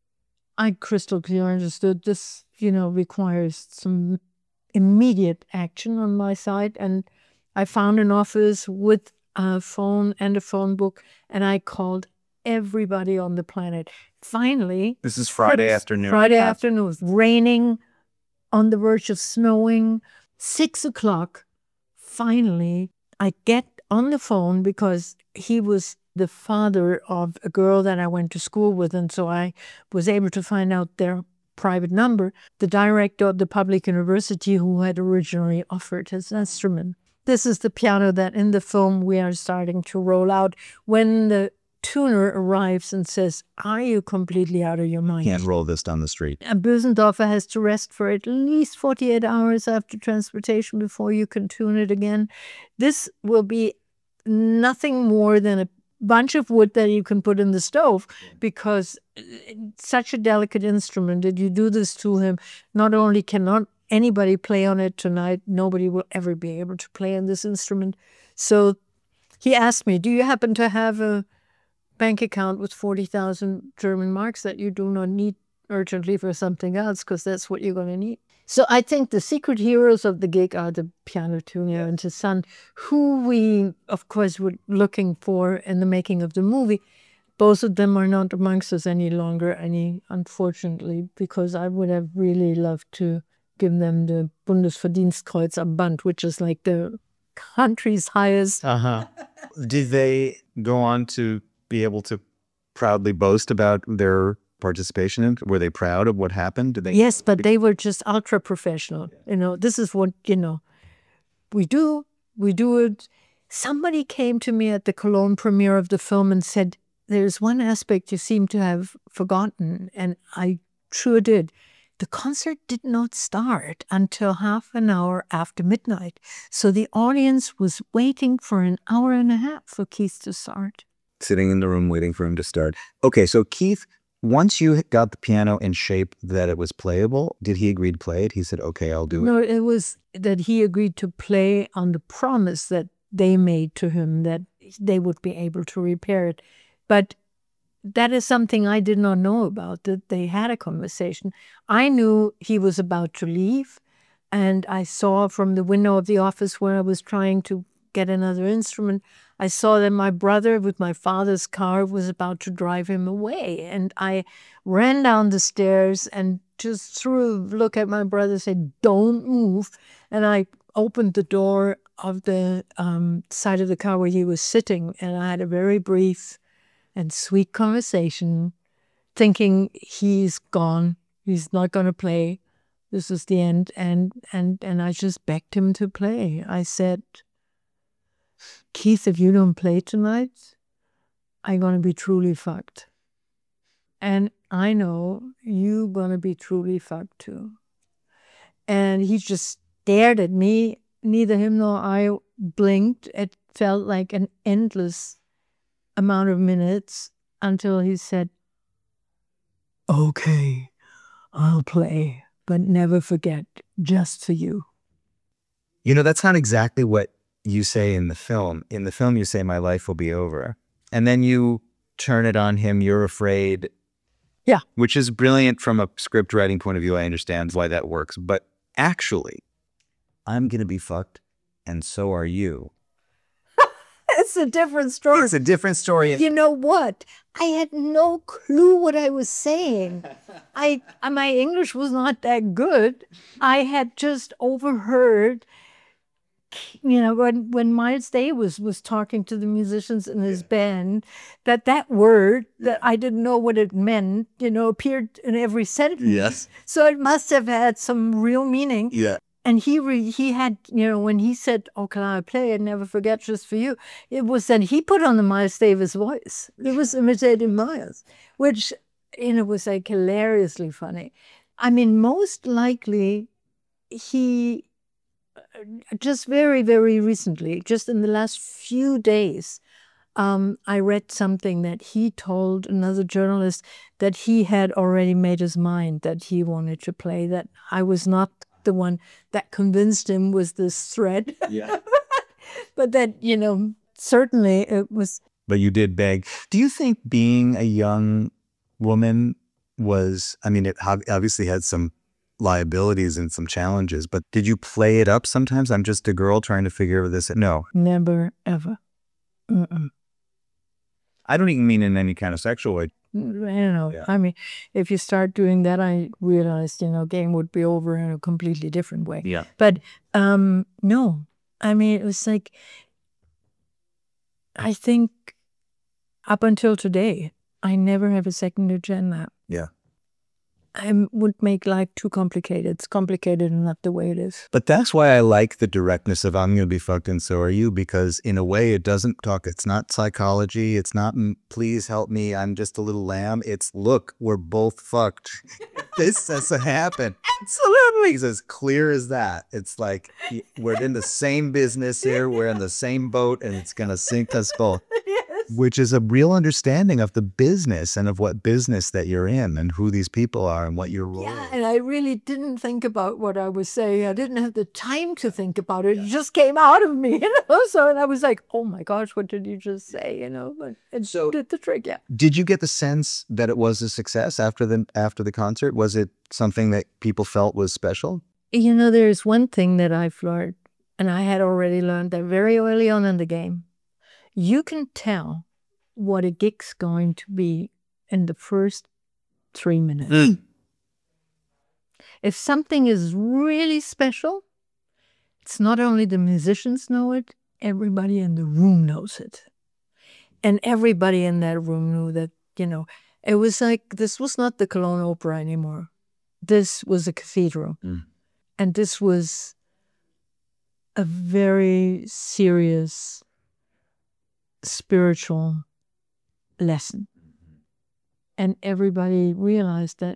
Speaker 5: I crystal clear understood this, you know, requires some immediate action on my side. And I found an office with a phone and a phone book, and I called everybody on the planet. Finally,
Speaker 6: This is Friday afternoon.
Speaker 5: Friday afternoon, it was raining, on the verge of snowing. Six o'clock, finally, I get on the phone because he was the father of a girl that I went to school with, and so I was able to find out their private number, the director of the public university who had originally offered his instrument. This is the piano that in the film we are starting to roll out. When the tuner arrives and says, "Are you completely out of your mind?"
Speaker 6: Can't roll this down the street.
Speaker 5: And Bösendorfer has to rest for at least forty-eight hours after transportation before you can tune it again. This will be nothing more than a bunch of wood that you can put in the stove, because it's such a delicate instrument that you do this to him. Not only cannot anybody play on it tonight, nobody will ever be able to play on this instrument. So he asked me, "Do you happen to have a bank account with forty thousand German marks that you do not need urgently for something else, because that's what you're going to need?" So I think the secret heroes of the gig are the piano tuner and his son, who we, of course, were looking for in the making of the movie. Both of them are not amongst us any longer, any unfortunately, because I would have really loved to give them the Bundesverdienstkreuz am Band, which is like the country's highest.
Speaker 6: Uh-huh. Did they go on to be able to proudly boast about their participation in? Were they proud of what happened? Did they?
Speaker 5: Yes, but they were just ultra professional. You know, this is what, you know, we do, we do it. Somebody came to me at the Cologne premiere of the film and said, "There's one aspect you seem to have forgotten." And I sure did. The concert did not start until half an hour after midnight. So the audience was waiting for an hour and a half for Keith to start.
Speaker 6: Sitting in the room waiting for him to start. Okay, so Keith, once you got the piano in shape that it was playable, did he agree to play it? He said, "Okay, I'll do it."
Speaker 5: No, it was that he agreed to play on the promise that they made to him that they would be able to repair it. But that is something I did not know about, that they had a conversation. I knew he was about to leave, and I saw from the window of the office where I was trying to get another instrument, I saw that my brother with my father's car was about to drive him away. And I ran down the stairs and just threw a look at my brother and said, "Don't move." And I opened the door of the um, side of the car where he was sitting, and I had a very brief and sweet conversation, thinking he's gone, he's not going to play, this is the end. And, and, and I just begged him to play. I said, "Keith, if you don't play tonight, I'm going to be truly fucked. And I know you're going to be truly fucked too." And he just stared at me. Neither him nor I blinked. It felt like an endless amount of minutes until he said, "Okay, I'll play, but never forget, just for you."
Speaker 6: You know, that's not exactly what you say in the film. In the film, you say, "My life will be over." And then you turn it on him, "You're afraid."
Speaker 5: Yeah.
Speaker 6: Which is brilliant from a script writing point of view. I understand why that works. But actually, "I'm going to be fucked, and so are you."
Speaker 5: It's a different story.
Speaker 6: It's a different story.
Speaker 5: You know what? I had no clue what I was saying. I my English was not that good. I had just overheard, you know, when, when Miles Davis was talking to the musicians in his band, that that word that I didn't know what it meant, you know, appeared in every sentence.
Speaker 6: Yes.
Speaker 5: So it must have had some real meaning.
Speaker 6: Yeah.
Speaker 5: And he re, he had, you know, when he said, "Oh, can I play and never forget, just for you?" It was that he put on the Miles Davis voice. It was imitating Miles, which, you know, was like hilariously funny. I mean, most likely he, just very, very recently, just in the last few days, um, I read something that he told another journalist that he had already made his mind that he wanted to play, that I was not the one that convinced him was this thread.
Speaker 6: Yeah.
Speaker 5: But that, you know, certainly it was.
Speaker 6: But you did beg. Do you think being a young woman was, I mean, it obviously had some liabilities and some challenges, but did you play it up sometimes? "I'm just a girl trying to figure this out." No.
Speaker 5: Never, ever. Mm-mm.
Speaker 6: I don't even mean in any kind of sexual way.
Speaker 5: I don't know.
Speaker 6: Yeah.
Speaker 5: I mean, if you start doing that, I realized, you know, game would be over in a completely different way.
Speaker 6: Yeah.
Speaker 5: But um, no, I mean, it was like, I think up until today, I never have a second agenda.
Speaker 6: Yeah.
Speaker 5: I would make life too complicated. It's complicated enough the way it is.
Speaker 6: But that's why I like the directness of I'm going to be fucked and so are you, because in a way it doesn't talk, it's not psychology. It's not, "Mm, please help me, I'm just a little lamb." It's, look, we're both fucked. This has to happen. Absolutely. It's as clear as that. It's like, we're in the same business here. We're in the same boat and it's going to sink us both. Which is a real understanding of the business and of what business that you're in and who these people are and what your role
Speaker 5: Yeah,
Speaker 6: is.
Speaker 5: and I really didn't think about what I was saying. I didn't have the time to think about it. It just came out of me, you know. So and I was like, "Oh my gosh, what did you just say?" You know, but it
Speaker 6: So-
Speaker 5: did the trick. Yeah.
Speaker 6: Did you get the sense that it was a success after the after the concert? Was it something that people felt was special?
Speaker 5: You know, there's one thing that I've learned, and I had already learned that very early on in the game. You can tell what a gig's going to be in the first three minutes. If something is really special, it's not only the musicians know it, everybody in the room knows it. And everybody in that room knew that, you know, it was like, this was not the Cologne Opera anymore. This was a cathedral.
Speaker 6: Mm.
Speaker 5: And this was a very serious spiritual lesson. And everybody realized that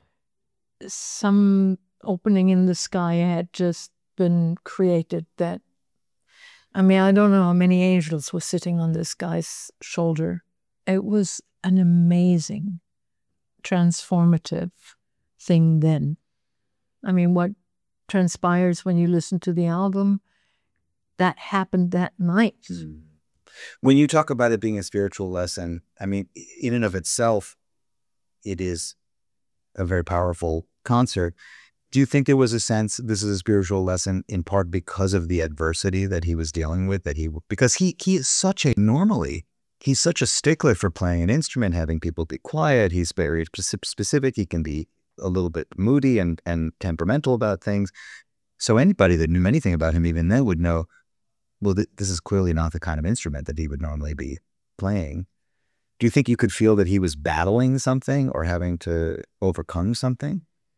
Speaker 5: some opening in the sky had just been created that, I mean, I don't know how many angels were sitting on this guy's shoulder. It was an amazing, transformative thing then. I mean, what transpires when you listen to the album, that happened that night.
Speaker 6: Mm. When you talk about it being a spiritual lesson, I mean, in and of itself, it is a very powerful concert. Do you think there was a sense this is a spiritual lesson in part because of the adversity that he was dealing with? That he because he he is such a normally he's such a stickler for playing an instrument, having people be quiet. He's very specific. He can be a little bit moody and and temperamental about things. So anybody that knew anything about him even then would know, well, th- this is clearly not the kind of instrument that he would normally be playing. Do you think you could feel that he was battling something or having to overcome something?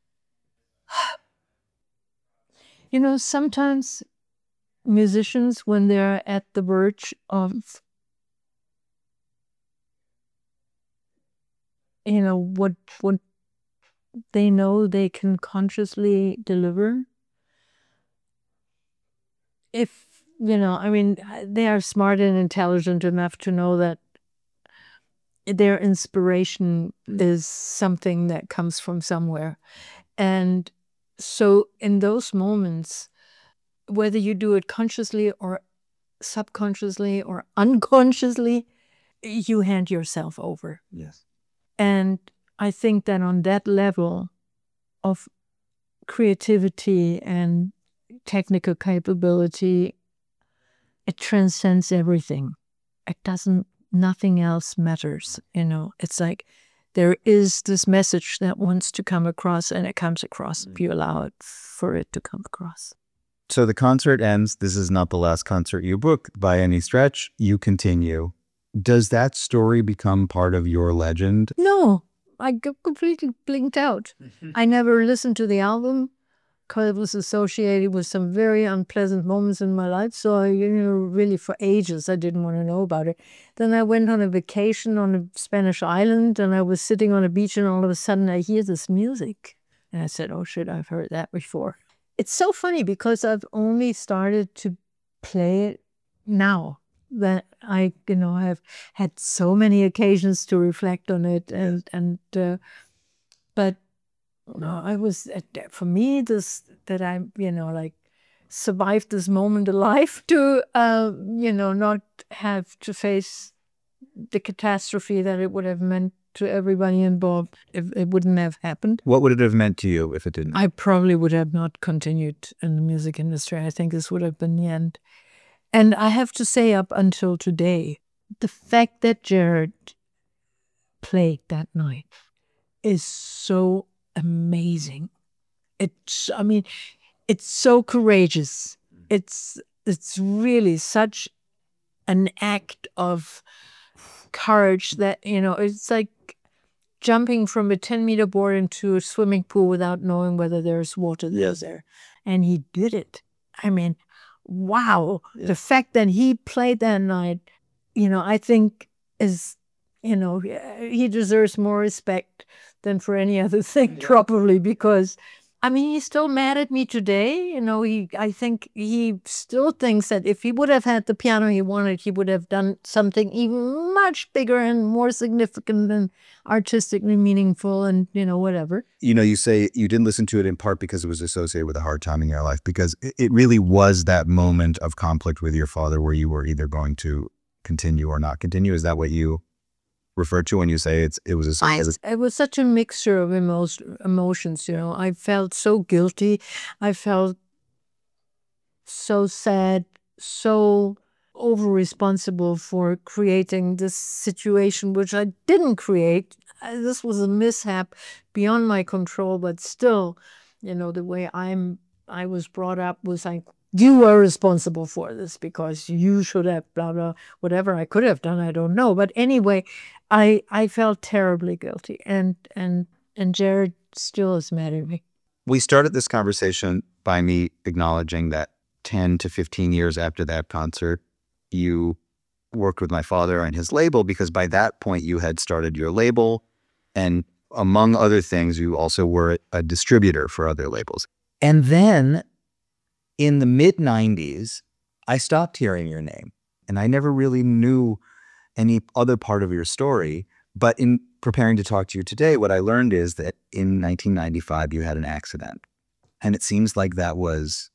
Speaker 5: You know, sometimes musicians, when they're at the verge of, you know, what what they know they can consciously deliver, if, you know, I mean, they are smart and intelligent enough to know that their inspiration is something that comes from somewhere. And so in those moments, whether you do it consciously or subconsciously or unconsciously, you hand yourself over.
Speaker 6: Yes.
Speaker 5: And I think that on that level of creativity and technical capability, it transcends everything. It doesn't, nothing else matters, you know. It's like there is this message that wants to come across, and it comes across if you allow it for it to come across.
Speaker 6: So the concert ends. This is not the last concert you book by any stretch. You continue. Does that story become part of your legend?
Speaker 5: No, I g- completely blinked out. I never listened to the album because it was associated with some very unpleasant moments in my life. So, I, you know, really for ages, I didn't want to know about it. Then I went on a vacation on a Spanish island, and I was sitting on a beach, and all of a sudden I hear this music. And I said, oh shit, I've heard that before. It's so funny because I've only started to play it now. That I, you know, have had so many occasions to reflect on it, and and uh, but no, I was for me this that I, you know, like survived this moment alive to, uh, you know, not have to face the catastrophe that it would have meant to everybody involved if it wouldn't have happened.
Speaker 6: What would it have meant to you if it didn't?
Speaker 5: I probably would have not continued in the music industry. I think this would have been the end. And I have to say, up until today, the fact that Jared played that night is so amazing. It's, I mean, it's so courageous. It's, it's really such an act of courage that, you know, it's like jumping from a ten meter board into a swimming pool without knowing whether there's water
Speaker 1: Yes.
Speaker 5: there. And he did it. I mean, wow. The fact that he played that night, you know, I think is, you know, he deserves more respect than for any other thing, probably, because I mean, he's still mad at me today. You know, he, I think he still thinks that if he would have had the piano he wanted, he would have done something even much bigger and more significant and artistically meaningful and, you know, whatever.
Speaker 6: You know, you say you didn't listen to it in part because it was associated with a hard time in your life, because it, it really was that moment of conflict with your father where you were either going to continue or not continue. Is that what you refer to when you say it's it was a
Speaker 5: I, it was such a mixture of emo- emotions, you know. I felt so guilty. I felt so sad, so over responsible for creating this situation, which I didn't create. This was a mishap beyond my control, but still, you know, the way I'm I was brought up was like, you were responsible for this because you should have blah, blah, whatever I could have done, I don't know. But anyway, I I felt terribly guilty. And and and Jared still is mad at me.
Speaker 6: We started this conversation by me acknowledging that ten to fifteen years after that concert, you worked with my father and his label, because by that point you had started your label. And among other things, you also were a distributor for other labels. And then in the mid nineties, I stopped hearing your name, and I never really knew any other part of your story. But in preparing to talk to you today, what I learned is that in nineteen ninety-five, you had an accident. And it seems like that was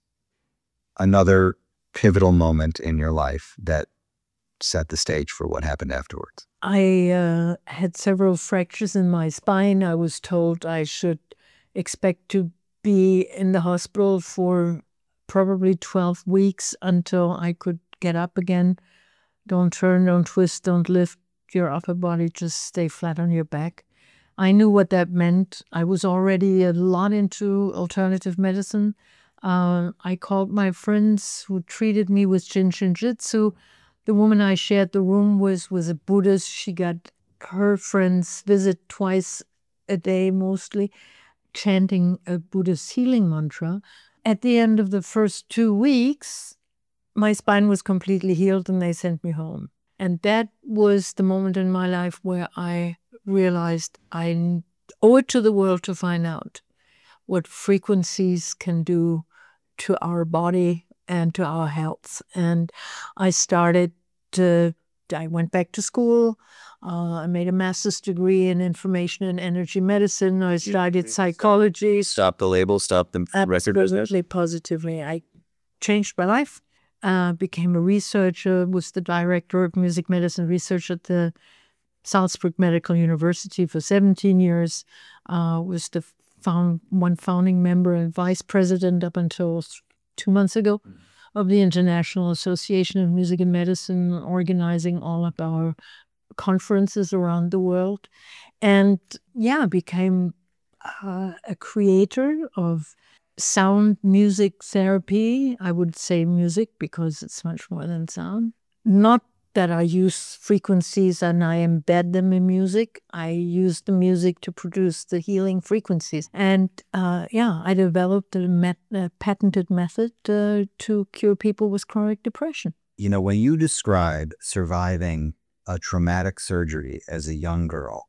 Speaker 6: another pivotal moment in your life that set the stage for what happened afterwards.
Speaker 5: I uh, had several fractures in my spine. I was told I should expect to be in the hospital for probably twelve weeks until I could get up again. Don't turn, don't twist, don't lift your upper body, just stay flat on your back. I knew what that meant. I was already a lot into alternative medicine. Uh, I called my friends who treated me with Shin Shin Jitsu. The woman I shared the room with was a Buddhist. She got her friends visit twice a day, mostly, chanting a Buddhist healing mantra. At the end of the first two weeks, my spine was completely healed and they sent me home. And that was the moment in my life where I realized I owe it to the world to find out what frequencies can do to our body and to our health. And I started to, I went back to school. Uh, I made a master's degree in information and energy medicine. I studied psychology.
Speaker 6: Stop the label, stop the record business.
Speaker 5: Absolutely, positively. I changed my life, uh, became a researcher, was the director of music medicine research at the Salzburg Medical University for seventeen years, uh, was the found, one founding member and vice president up until two months ago of the International Association of Music and Medicine, organizing all of our conferences around the world, and yeah, became uh, a creator of sound music therapy. I would say music because it's much more than sound. Not that I use frequencies and I embed them in music. I use the music to produce the healing frequencies. And uh, yeah, I developed a, met- a patented method uh, to cure people with chronic depression.
Speaker 6: You know, when you describe surviving a traumatic surgery as a young girl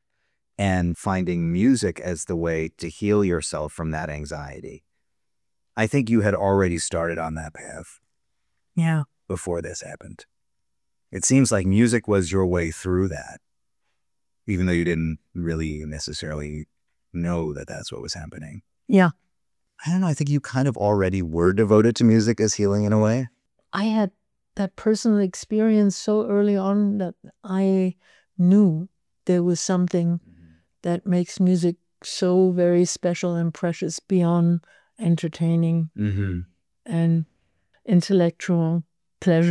Speaker 6: and finding music as the way to heal yourself from that anxiety, I think you had already started on that path.
Speaker 5: Yeah.
Speaker 6: Before this happened. It seems like music was your way through that, even though you didn't really necessarily know that that's what was happening.
Speaker 5: Yeah.
Speaker 6: I don't know. I think you kind of already were devoted to music as healing in a way.
Speaker 5: I had that personal experience so early on that I knew there was something that makes music so very special and precious beyond entertaining
Speaker 6: Mm-hmm.
Speaker 5: and intellectual pleasure.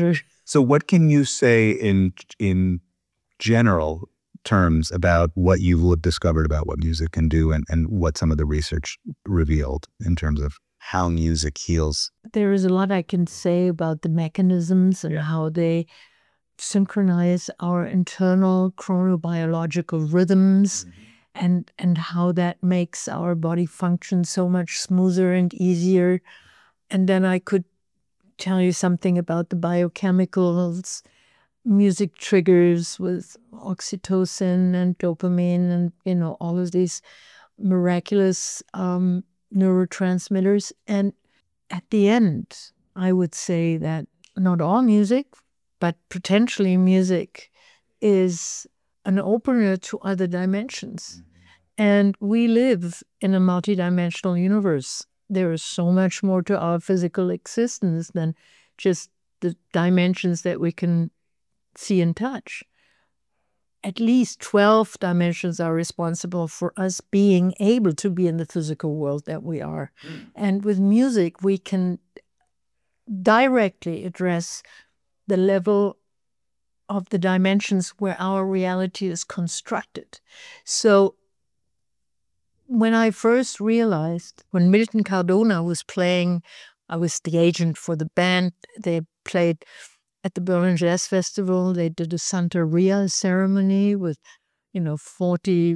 Speaker 6: So what can you say in in general terms about what you've discovered about what music can do and, and what some of the research revealed in terms of how music heals?
Speaker 5: There is a lot I can say about the mechanisms and
Speaker 6: Yeah.
Speaker 5: how they synchronize our internal chronobiological rhythms, and and how that makes our body function so much smoother and easier. And then I could tell you something about the biochemicals music triggers with oxytocin and dopamine and, you know, all of these miraculous um, neurotransmitters. And at the end, I would say that not all music, but potentially music is an opener to other dimensions. And we live in a multidimensional universe. There is so much more to our physical existence than just the dimensions that we can see and touch. At least twelve dimensions are responsible for us being able to be in the physical world that we are. Mm. And with music, we can directly address the level of the dimensions where our reality is constructed. So when I first realized, when Milton Cardona was playing, I was the agent for the band. They played at the Berlin Jazz Festival. They did a Santeria ceremony with, you know, forty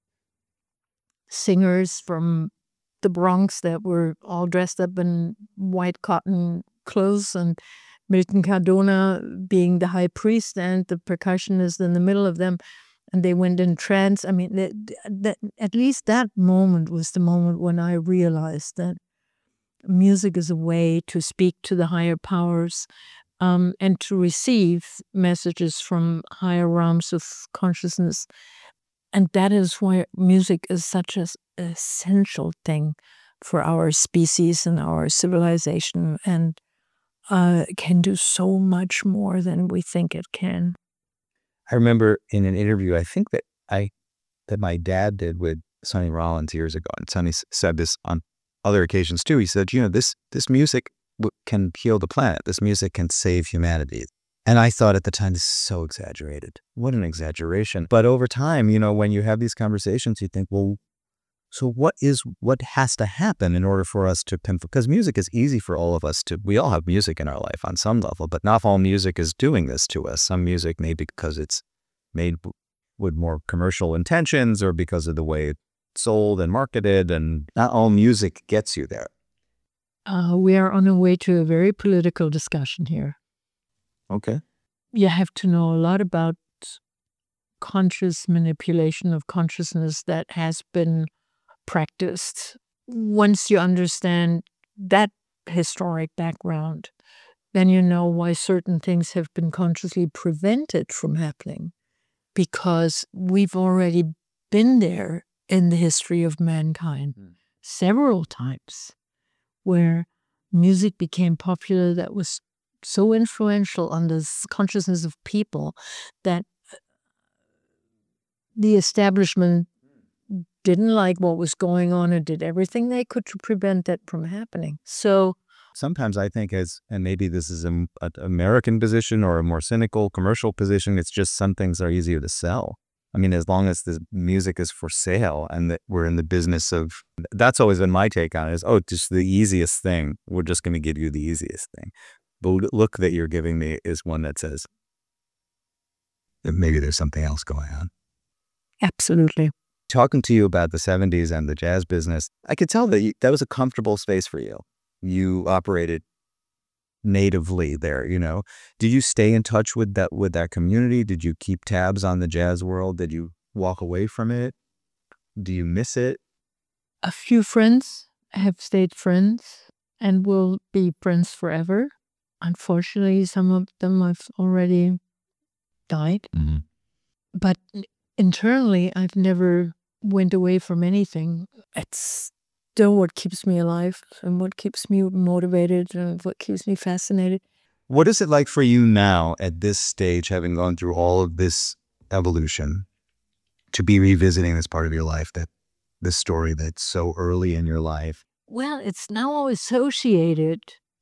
Speaker 5: singers from the Bronx that were all dressed up in white cotton clothes, and Milton Cardona being the high priest and the percussionist in the middle of them. And they went in trance. I mean, that, that, at least that moment was the moment when I realized that music is a way to speak to the higher powers um, and to receive messages from higher realms of consciousness. And that is why music is such an essential thing for our species and our civilization, and uh, can do so much more than we think it can.
Speaker 6: I remember in an interview, I think that I that my dad did with Sonny Rollins years ago, and Sonny said this on other occasions too. He said, you know, this this music w- can heal the planet. This music can save humanity. And I thought at the time, this is so exaggerated. What an exaggeration. But over time, you know, when you have these conversations, you think, well, so what is, what has to happen in order for us to, because music is easy for all of us to, we all have music in our life on some level, but not all music is doing this to us. Some music maybe because it's made with more commercial intentions or because of the way it's sold and marketed, and not all music gets you there.
Speaker 5: Uh, we are on our way to a very political discussion here.
Speaker 6: Okay.
Speaker 5: You have to know a lot about conscious manipulation of consciousness that has been practiced. Once you understand that historic background, then you know why certain things have been consciously prevented from happening, because we've already been there in the history of mankind mm. several times, where music became popular that was so influential on the consciousness of people that the establishment didn't like what was going on and did everything they could to prevent that from happening. So
Speaker 6: sometimes I think, as, and maybe this is an American position or a more cynical commercial position, it's just some things are easier to sell. I mean, as long as the music is for sale and that we're in the business of, that's always been my take on it, is, oh, just the easiest thing. We're just going to give you the easiest thing. But look that you're giving me is one that says that maybe there's something else going on.
Speaker 5: Absolutely.
Speaker 6: Talking to you about the seventies and the jazz business, I could tell that you, that was a comfortable space for you. You operated natively there, you know. Did you stay in touch with that with that community? Did you keep tabs on the jazz world? Did you walk away from it? Do you miss it?
Speaker 5: A few friends have stayed friends and will be friends forever. Unfortunately, some of them have already died. Mm-hmm. But internally, I've never went away from anything. It's still what keeps me alive and what keeps me motivated and what keeps me fascinated.
Speaker 6: What is it like for you now at this stage, having gone through all of this evolution, to be revisiting this part of your life, that this story that's so early in your life?
Speaker 5: Well, it's now associated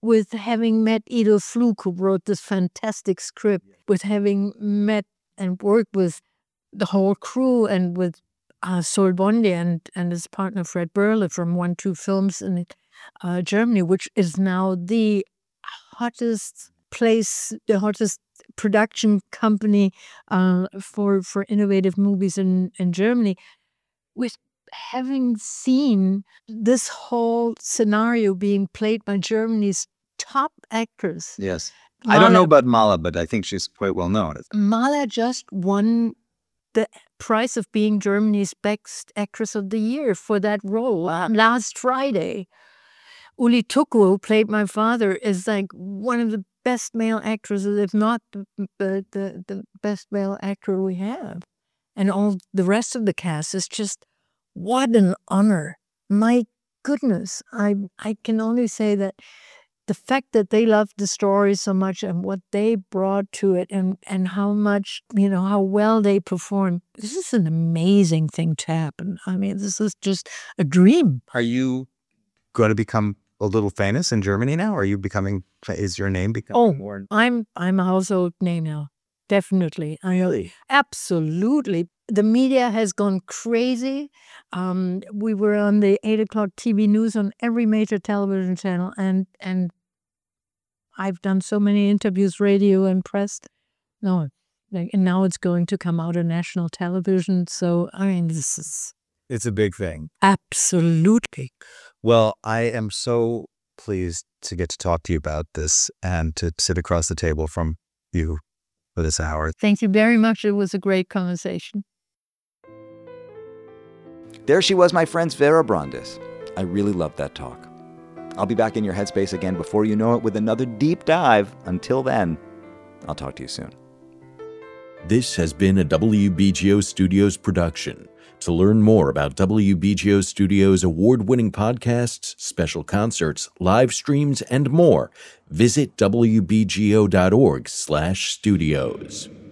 Speaker 5: with having met Edel Flug, who wrote this fantastic script, with having met and worked with the whole crew and with uh, Sol Bondi and, and his partner Fred Berle from One Two Films in uh, Germany, which is now the hottest place, the hottest production company uh, for for innovative movies in, in Germany. With having seen this whole scenario being played by Germany's top actors.
Speaker 6: Yes.
Speaker 5: Mala,
Speaker 6: I don't know about Mala, but I think she's quite well known.
Speaker 5: Mala just won the prize of being Germany's best actress of the year for that role uh, last Friday. Uli Tucko, who played my father, is like one of the best male actresses, if not the, the, the, the best male actor we have. And all the rest of the cast is just, what an honor. My goodness. I I can only say that the fact that they loved the story so much and what they brought to it and, and how much, you know, how well they performed, this is an amazing thing to happen. I mean, this is just a dream.
Speaker 6: Are you going to become a little famous in Germany now? Are you becoming, is your name becoming
Speaker 5: oh,
Speaker 6: more?
Speaker 5: I'm, I'm a household name now. Definitely. I,
Speaker 6: Really?
Speaker 5: Absolutely. The media has gone crazy. Um, we were on the eight o'clock T V news on every major television channel, and and I've done so many interviews, radio and press. No, like, and now it's going to come out on national television. So I mean, this is
Speaker 6: It's a big thing.
Speaker 5: absolutely.
Speaker 6: Well, I am so pleased to get to talk to you about this and to sit across the table from you for this hour.
Speaker 5: Thank you very much. It was a great conversation.
Speaker 1: There she was, my friends, Vera Brandes. I really loved that talk. I'll be back in your headspace again before you know it with another deep dive. Until then, I'll talk to you soon.
Speaker 7: This has been a W B G O Studios production. To learn more about W B G O Studios' award-winning podcasts, special concerts, live streams, and more, visit W B G O dot org slash studios.